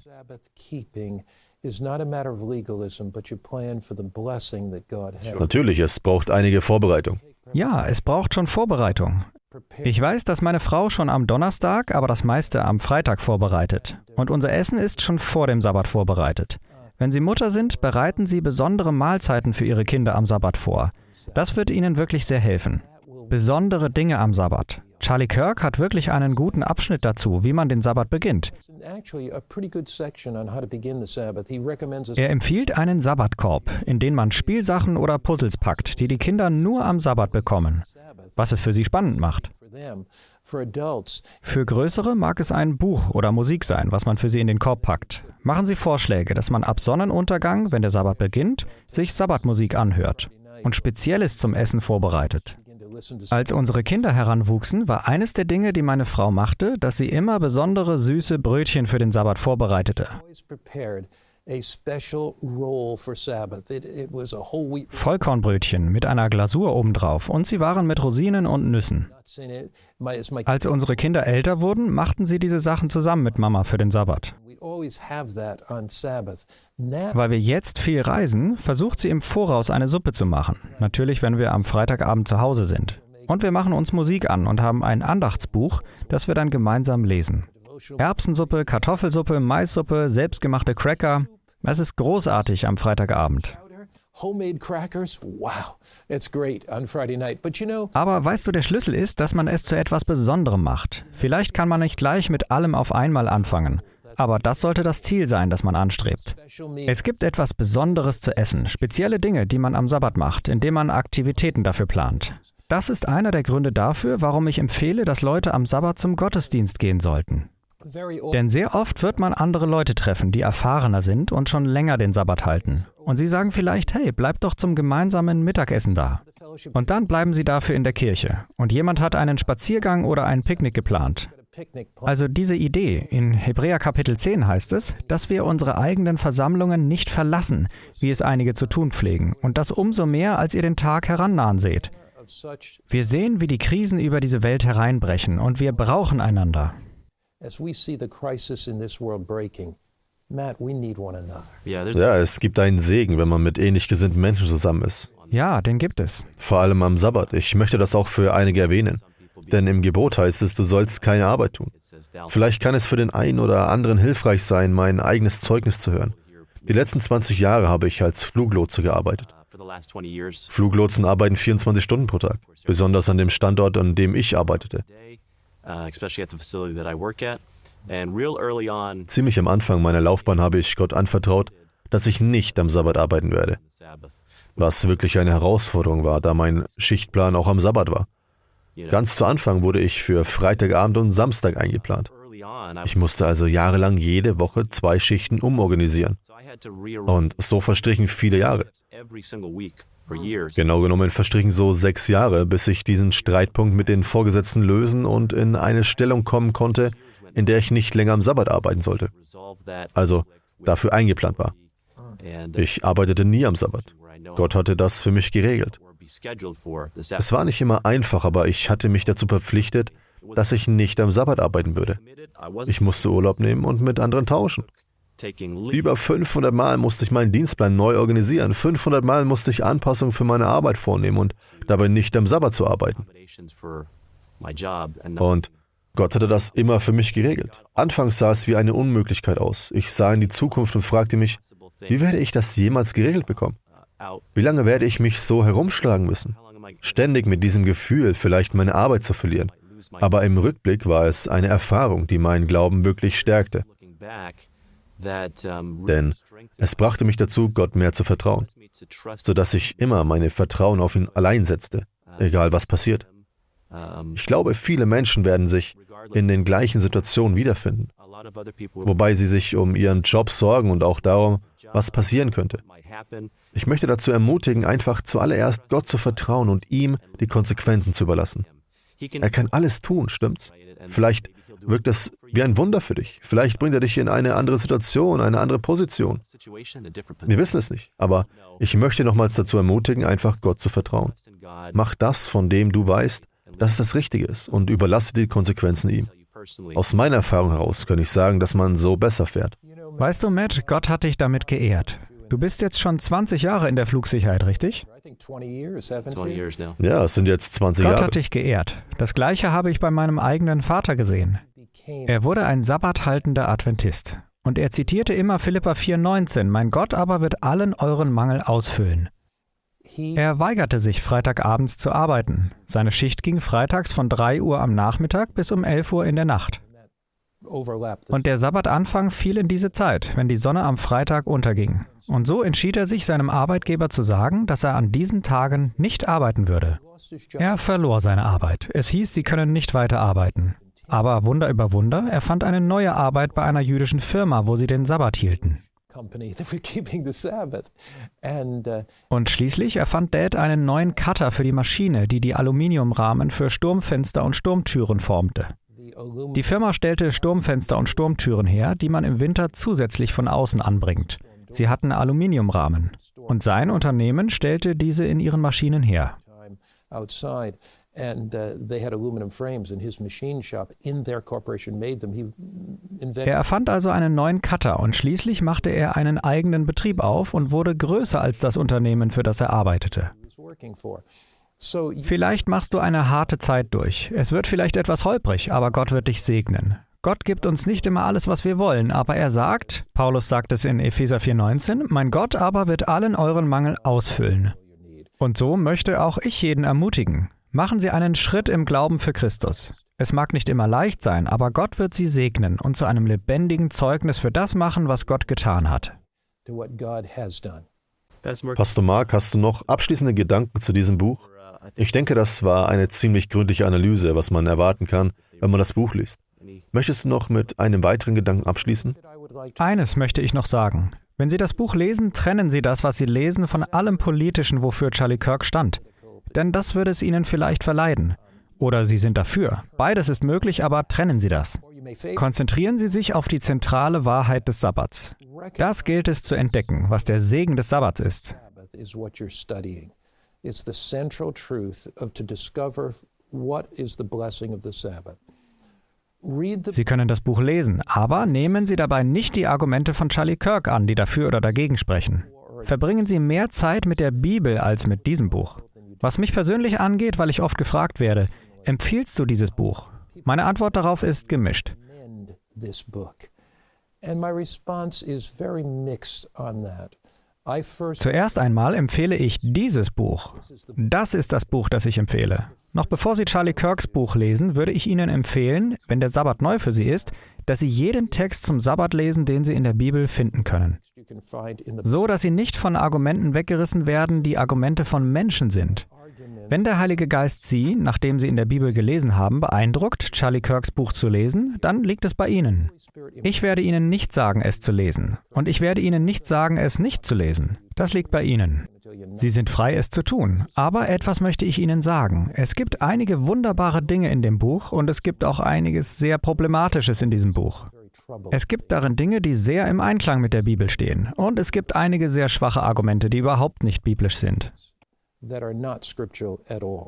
Natürlich, es braucht einige Vorbereitung. Ja, es braucht schon Vorbereitung. Ich weiß, dass meine Frau schon am Donnerstag, aber das meiste am Freitag vorbereitet. Und unser Essen ist schon vor dem Sabbat vorbereitet. Wenn Sie Mutter sind, bereiten Sie besondere Mahlzeiten für Ihre Kinder am Sabbat vor. Das wird Ihnen wirklich sehr helfen. Besondere Dinge am Sabbat. Charlie Kirk hat wirklich einen guten Abschnitt dazu, wie man den Sabbat beginnt. Er empfiehlt einen Sabbatkorb, in den man Spielsachen oder Puzzles packt, die die Kinder nur am Sabbat bekommen, was es für sie spannend macht. Für Größere mag es ein Buch oder Musik sein, was man für sie in den Korb packt. Machen Sie Vorschläge, dass man ab Sonnenuntergang, wenn der Sabbat beginnt, sich Sabbatmusik anhört und Spezielles zum Essen vorbereitet. Als unsere Kinder heranwuchsen, war eines der Dinge, die meine Frau machte, dass sie immer besondere süße Brötchen für den Sabbat vorbereitete. Vollkornbrötchen mit einer Glasur obendrauf und sie waren mit Rosinen und Nüssen. Als unsere Kinder älter wurden, machten sie diese Sachen zusammen mit Mama für den Sabbat. Weil wir jetzt viel reisen, versucht sie im Voraus eine Suppe zu machen. Natürlich, wenn wir am Freitagabend zu Hause sind. Und wir machen uns Musik an und haben ein Andachtsbuch, das wir dann gemeinsam lesen. Erbsensuppe, Kartoffelsuppe, Maissuppe, selbstgemachte Cracker. Es ist großartig am Freitagabend. Aber weißt du, der Schlüssel ist, dass man es zu etwas Besonderem macht. Vielleicht kann man nicht gleich mit allem auf einmal anfangen, Aber das sollte das Ziel sein, das man anstrebt. Es gibt etwas Besonderes zu essen, spezielle Dinge, die man am Sabbat macht, indem man Aktivitäten dafür plant. Das ist einer der Gründe dafür, warum ich empfehle, dass Leute am Sabbat zum Gottesdienst gehen sollten. Denn sehr oft wird man andere Leute treffen, die erfahrener sind und schon länger den Sabbat halten. Und sie sagen vielleicht, hey, bleib doch zum gemeinsamen Mittagessen da. Und dann bleiben sie dafür in der Kirche. Und jemand hat einen Spaziergang oder ein Picknick geplant. Also diese Idee, in Hebräer Kapitel zehn heißt es, dass wir unsere eigenen Versammlungen nicht verlassen, wie es einige zu tun pflegen. Und das umso mehr, als ihr den Tag herannahen seht. Wir sehen, wie die Krisen über diese Welt hereinbrechen und wir brauchen einander. As we see the crisis in this world breaking, Matt, we need one another. Ja, es gibt einen Segen, wenn man mit ähnlich gesinnten Menschen zusammen ist. Ja, den gibt es. Vor allem am Sabbat. Ich möchte das auch für einige erwähnen. Denn im Gebot heißt es, du sollst keine Arbeit tun. Vielleicht kann es für den einen oder anderen hilfreich sein, mein eigenes Zeugnis zu hören. Die letzten zwanzig Jahre habe ich als Fluglotse gearbeitet. Fluglotsen arbeiten vierundzwanzig Stunden pro Tag, besonders an dem Standort, an dem ich arbeitete. Ziemlich am Anfang meiner Laufbahn habe ich Gott anvertraut, dass ich nicht am Sabbat arbeiten werde. Was wirklich eine Herausforderung war, da mein Schichtplan auch am Sabbat war. Ganz zu Anfang wurde ich für Freitagabend und Samstag eingeplant. Ich musste also jahrelang jede Woche zwei Schichten umorganisieren. Und so verstrichen viele Jahre. Genau genommen verstrichen so sechs Jahre, bis ich diesen Streitpunkt mit den Vorgesetzten lösen und in eine Stellung kommen konnte, in der ich nicht länger am Sabbat arbeiten sollte. Also dafür eingeplant war. Ich arbeitete nie am Sabbat. Gott hatte das für mich geregelt. Es war nicht immer einfach, aber ich hatte mich dazu verpflichtet, dass ich nicht am Sabbat arbeiten würde. Ich musste Urlaub nehmen und mit anderen tauschen. Über fünfhundert Mal musste ich meinen Dienstplan neu organisieren. fünfhundert Mal musste ich Anpassungen für meine Arbeit vornehmen und dabei nicht am Sabbat zu arbeiten. Und Gott hatte das immer für mich geregelt. Anfangs sah es wie eine Unmöglichkeit aus. Ich sah in die Zukunft und fragte mich, wie werde ich das jemals geregelt bekommen? Wie lange werde ich mich so herumschlagen müssen? Ständig mit diesem Gefühl, vielleicht meine Arbeit zu verlieren. Aber im Rückblick war es eine Erfahrung, die meinen Glauben wirklich stärkte. Denn es brachte mich dazu, Gott mehr zu vertrauen, sodass ich immer meine Vertrauen auf ihn allein setzte, egal was passiert. Ich glaube, viele Menschen werden sich in den gleichen Situationen wiederfinden, wobei sie sich um ihren Job sorgen und auch darum, was passieren könnte. Ich möchte dazu ermutigen, einfach zuallererst Gott zu vertrauen und ihm die Konsequenzen zu überlassen. Er kann alles tun, stimmt's? Vielleicht wirkt es wie ein Wunder für dich. Vielleicht bringt er dich in eine andere Situation, eine andere Position. Wir wissen es nicht, aber ich möchte nochmals dazu ermutigen, einfach Gott zu vertrauen. Mach das, von dem du weißt, dass es das Richtige ist und überlasse die Konsequenzen ihm. Aus meiner Erfahrung heraus kann ich sagen, dass man so besser fährt. Weißt du, Matt, Gott hat dich damit geehrt. Du bist jetzt schon zwanzig Jahre in der Flugsicherheit, richtig? Ja, es sind jetzt zwanzig Gott Jahre. Gott hat dich geehrt. Das Gleiche habe ich bei meinem eigenen Vater gesehen. Er wurde ein sabbathaltender Adventist. Und er zitierte immer Philipper vier neunzehn, mein Gott aber wird allen euren Mangel ausfüllen. Er weigerte sich, freitagabends zu arbeiten. Seine Schicht ging freitags von drei Uhr am Nachmittag bis um elf Uhr in der Nacht. Und der Sabbatanfang fiel in diese Zeit, wenn die Sonne am Freitag unterging. Und so entschied er sich, seinem Arbeitgeber zu sagen, dass er an diesen Tagen nicht arbeiten würde. Er verlor seine Arbeit. Es hieß, sie können nicht weiter arbeiten. Aber Wunder über Wunder, er fand eine neue Arbeit bei einer jüdischen Firma, wo sie den Sabbat hielten. Und schließlich erfand Dad einen neuen Cutter für die Maschine, die die Aluminiumrahmen für Sturmfenster und Sturmtüren formte. Die Firma stellte Sturmfenster und Sturmtüren her, die man im Winter zusätzlich von außen anbringt. Sie hatten Aluminiumrahmen. Und sein Unternehmen stellte diese in ihren Maschinen her. Er erfand also einen neuen Cutter und schließlich machte er einen eigenen Betrieb auf und wurde größer als das Unternehmen, für das er arbeitete. Vielleicht machst du eine harte Zeit durch. Es wird vielleicht etwas holprig, aber Gott wird dich segnen. Gott gibt uns nicht immer alles, was wir wollen, aber er sagt, Paulus sagt es in Epheser vier neunzehn, mein Gott aber wird allen euren Mangel ausfüllen. Und so möchte auch ich jeden ermutigen. Machen Sie einen Schritt im Glauben für Christus. Es mag nicht immer leicht sein, aber Gott wird sie segnen und zu einem lebendigen Zeugnis für das machen, was Gott getan hat. to what God has done. Pastor Mark, hast du noch abschließende Gedanken zu diesem Buch? Ich denke, das war eine ziemlich gründliche Analyse, was man erwarten kann, wenn man das Buch liest. Möchtest du noch mit einem weiteren Gedanken abschließen? Eines möchte ich noch sagen. Wenn Sie das Buch lesen, trennen Sie das, was Sie lesen, von allem Politischen, wofür Charlie Kirk stand. Denn das würde es Ihnen vielleicht verleiden. Oder Sie sind dafür. Beides ist möglich, aber trennen Sie das. Konzentrieren Sie sich auf die zentrale Wahrheit des Sabbats. Das gilt es zu entdecken, was der Segen des Sabbats ist. Is what you're studying. It's the central truth of to discover what is the blessing of the Sabbath. Read the Sie können das Buch lesen, aber nehmen Sie dabei nicht die Argumente von Charlie Kirk an, die dafür oder dagegen sprechen. Verbringen Sie mehr Zeit mit der Bibel als mit diesem Buch. Was mich persönlich angeht, weil ich oft gefragt werde, empfiehlst du dieses Buch? Meine Antwort darauf ist gemischt. recommend this book. And my response is very mixed on that. I first Zuerst einmal empfehle ich dieses Buch. Das ist das Buch, das ich empfehle. Noch bevor Sie Charlie Kirks Buch lesen, würde ich Ihnen empfehlen, wenn der Sabbat neu für Sie ist, dass Sie jeden Text zum Sabbat lesen, den Sie in der Bibel finden können. you can find in the So, dass Sie nicht von Argumenten weggerissen werden, die Argumente von Menschen sind. Wenn der Heilige Geist Sie, nachdem Sie in der Bibel gelesen haben, beeindruckt, Charlie Kirks Buch zu lesen, dann liegt es bei Ihnen. Ich werde Ihnen nicht sagen, es zu lesen. Und ich werde Ihnen nicht sagen, es nicht zu lesen. Das liegt bei Ihnen. Sie sind frei, es zu tun. Aber etwas möchte ich Ihnen sagen. Es gibt einige wunderbare Dinge in dem Buch und es gibt auch einiges sehr Problematisches in diesem Buch. Es gibt darin Dinge, die sehr im Einklang mit der Bibel stehen. Und es gibt einige sehr schwache Argumente, die überhaupt nicht biblisch sind. that are not scriptural at all.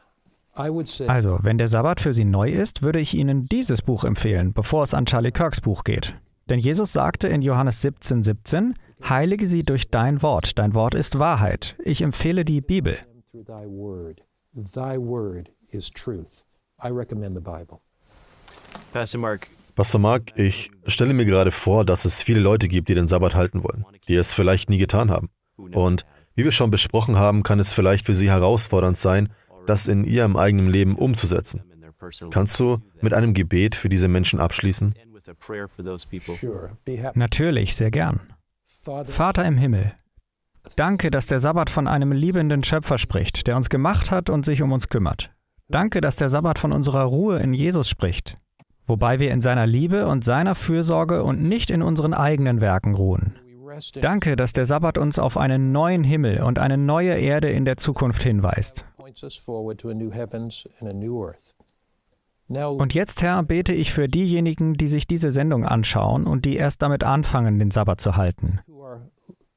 I would say Also, wenn der Sabbat für Sie neu ist, würde ich Ihnen dieses Buch empfehlen, bevor es an Charlie Kirks Buch geht. Denn Jesus sagte in Johannes siebzehn, siebzehn, heilige sie durch dein Wort. Dein Wort ist Wahrheit. Ich empfehle die Bibel. through thy word. Thy word is truth. I recommend the Bible. Pastor Mark, Pastor Mark, ich stelle mir gerade vor, dass es viele Leute gibt, die den Sabbat halten wollen, die es vielleicht nie getan haben. Und wie wir schon besprochen haben, kann es vielleicht für sie herausfordernd sein, das in ihrem eigenen Leben umzusetzen. Kannst du mit einem Gebet für diese Menschen abschließen? end with a prayer for those people. Sure. Be happy. Natürlich, sehr gern. Father, Vater im Himmel, danke, dass der Sabbat von einem liebenden Schöpfer spricht, der uns gemacht hat und sich um uns kümmert. Danke, dass der Sabbat von unserer Ruhe in Jesus spricht, wobei wir in seiner Liebe und seiner Fürsorge und nicht in unseren eigenen Werken ruhen. we rest in Danke, dass der Sabbat uns auf einen neuen Himmel und eine neue Erde in der Zukunft hinweist. points us forward to a new heavens and a new earth. Now Und jetzt, Herr, bete ich für diejenigen, die sich diese Sendung anschauen und die erst damit anfangen, den Sabbat zu halten. who are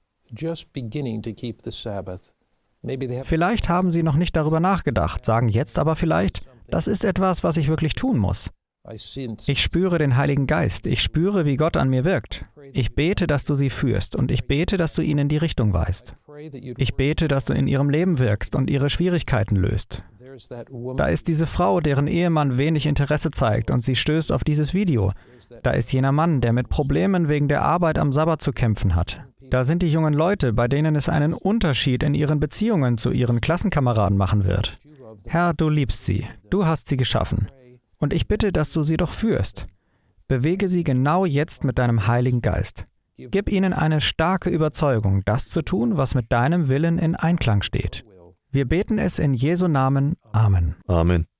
just beginning to keep the Sabbath. Maybe they have Vielleicht haben sie noch nicht darüber nachgedacht, sagen jetzt aber vielleicht, das ist etwas, was ich wirklich tun muss. I sense Ich spüre den Heiligen Geist, ich spüre, wie Gott an mir wirkt. Ich bete, dass du sie führst und ich bete, dass du ihnen die Richtung weist. pray that you'd Ich bete, dass du in ihrem Leben wirkst und ihre Schwierigkeiten löst. there's that woman Da ist diese Frau, deren Ehemann wenig Interesse zeigt und sie stößt auf dieses Video. Da ist jener Mann, der mit Problemen wegen der Arbeit am Sabbat zu kämpfen hat. Da sind die jungen Leute, bei denen es einen Unterschied in ihren Beziehungen zu ihren Klassenkameraden machen wird. Herr, du liebst sie, du hast sie geschaffen. Und ich bitte, dass du sie doch führst. Bewege sie genau jetzt mit deinem Heiligen Geist. Gib ihnen eine starke Überzeugung, das zu tun, was mit deinem Willen in Einklang steht. Wir beten es in Jesu Namen. Amen. Amen.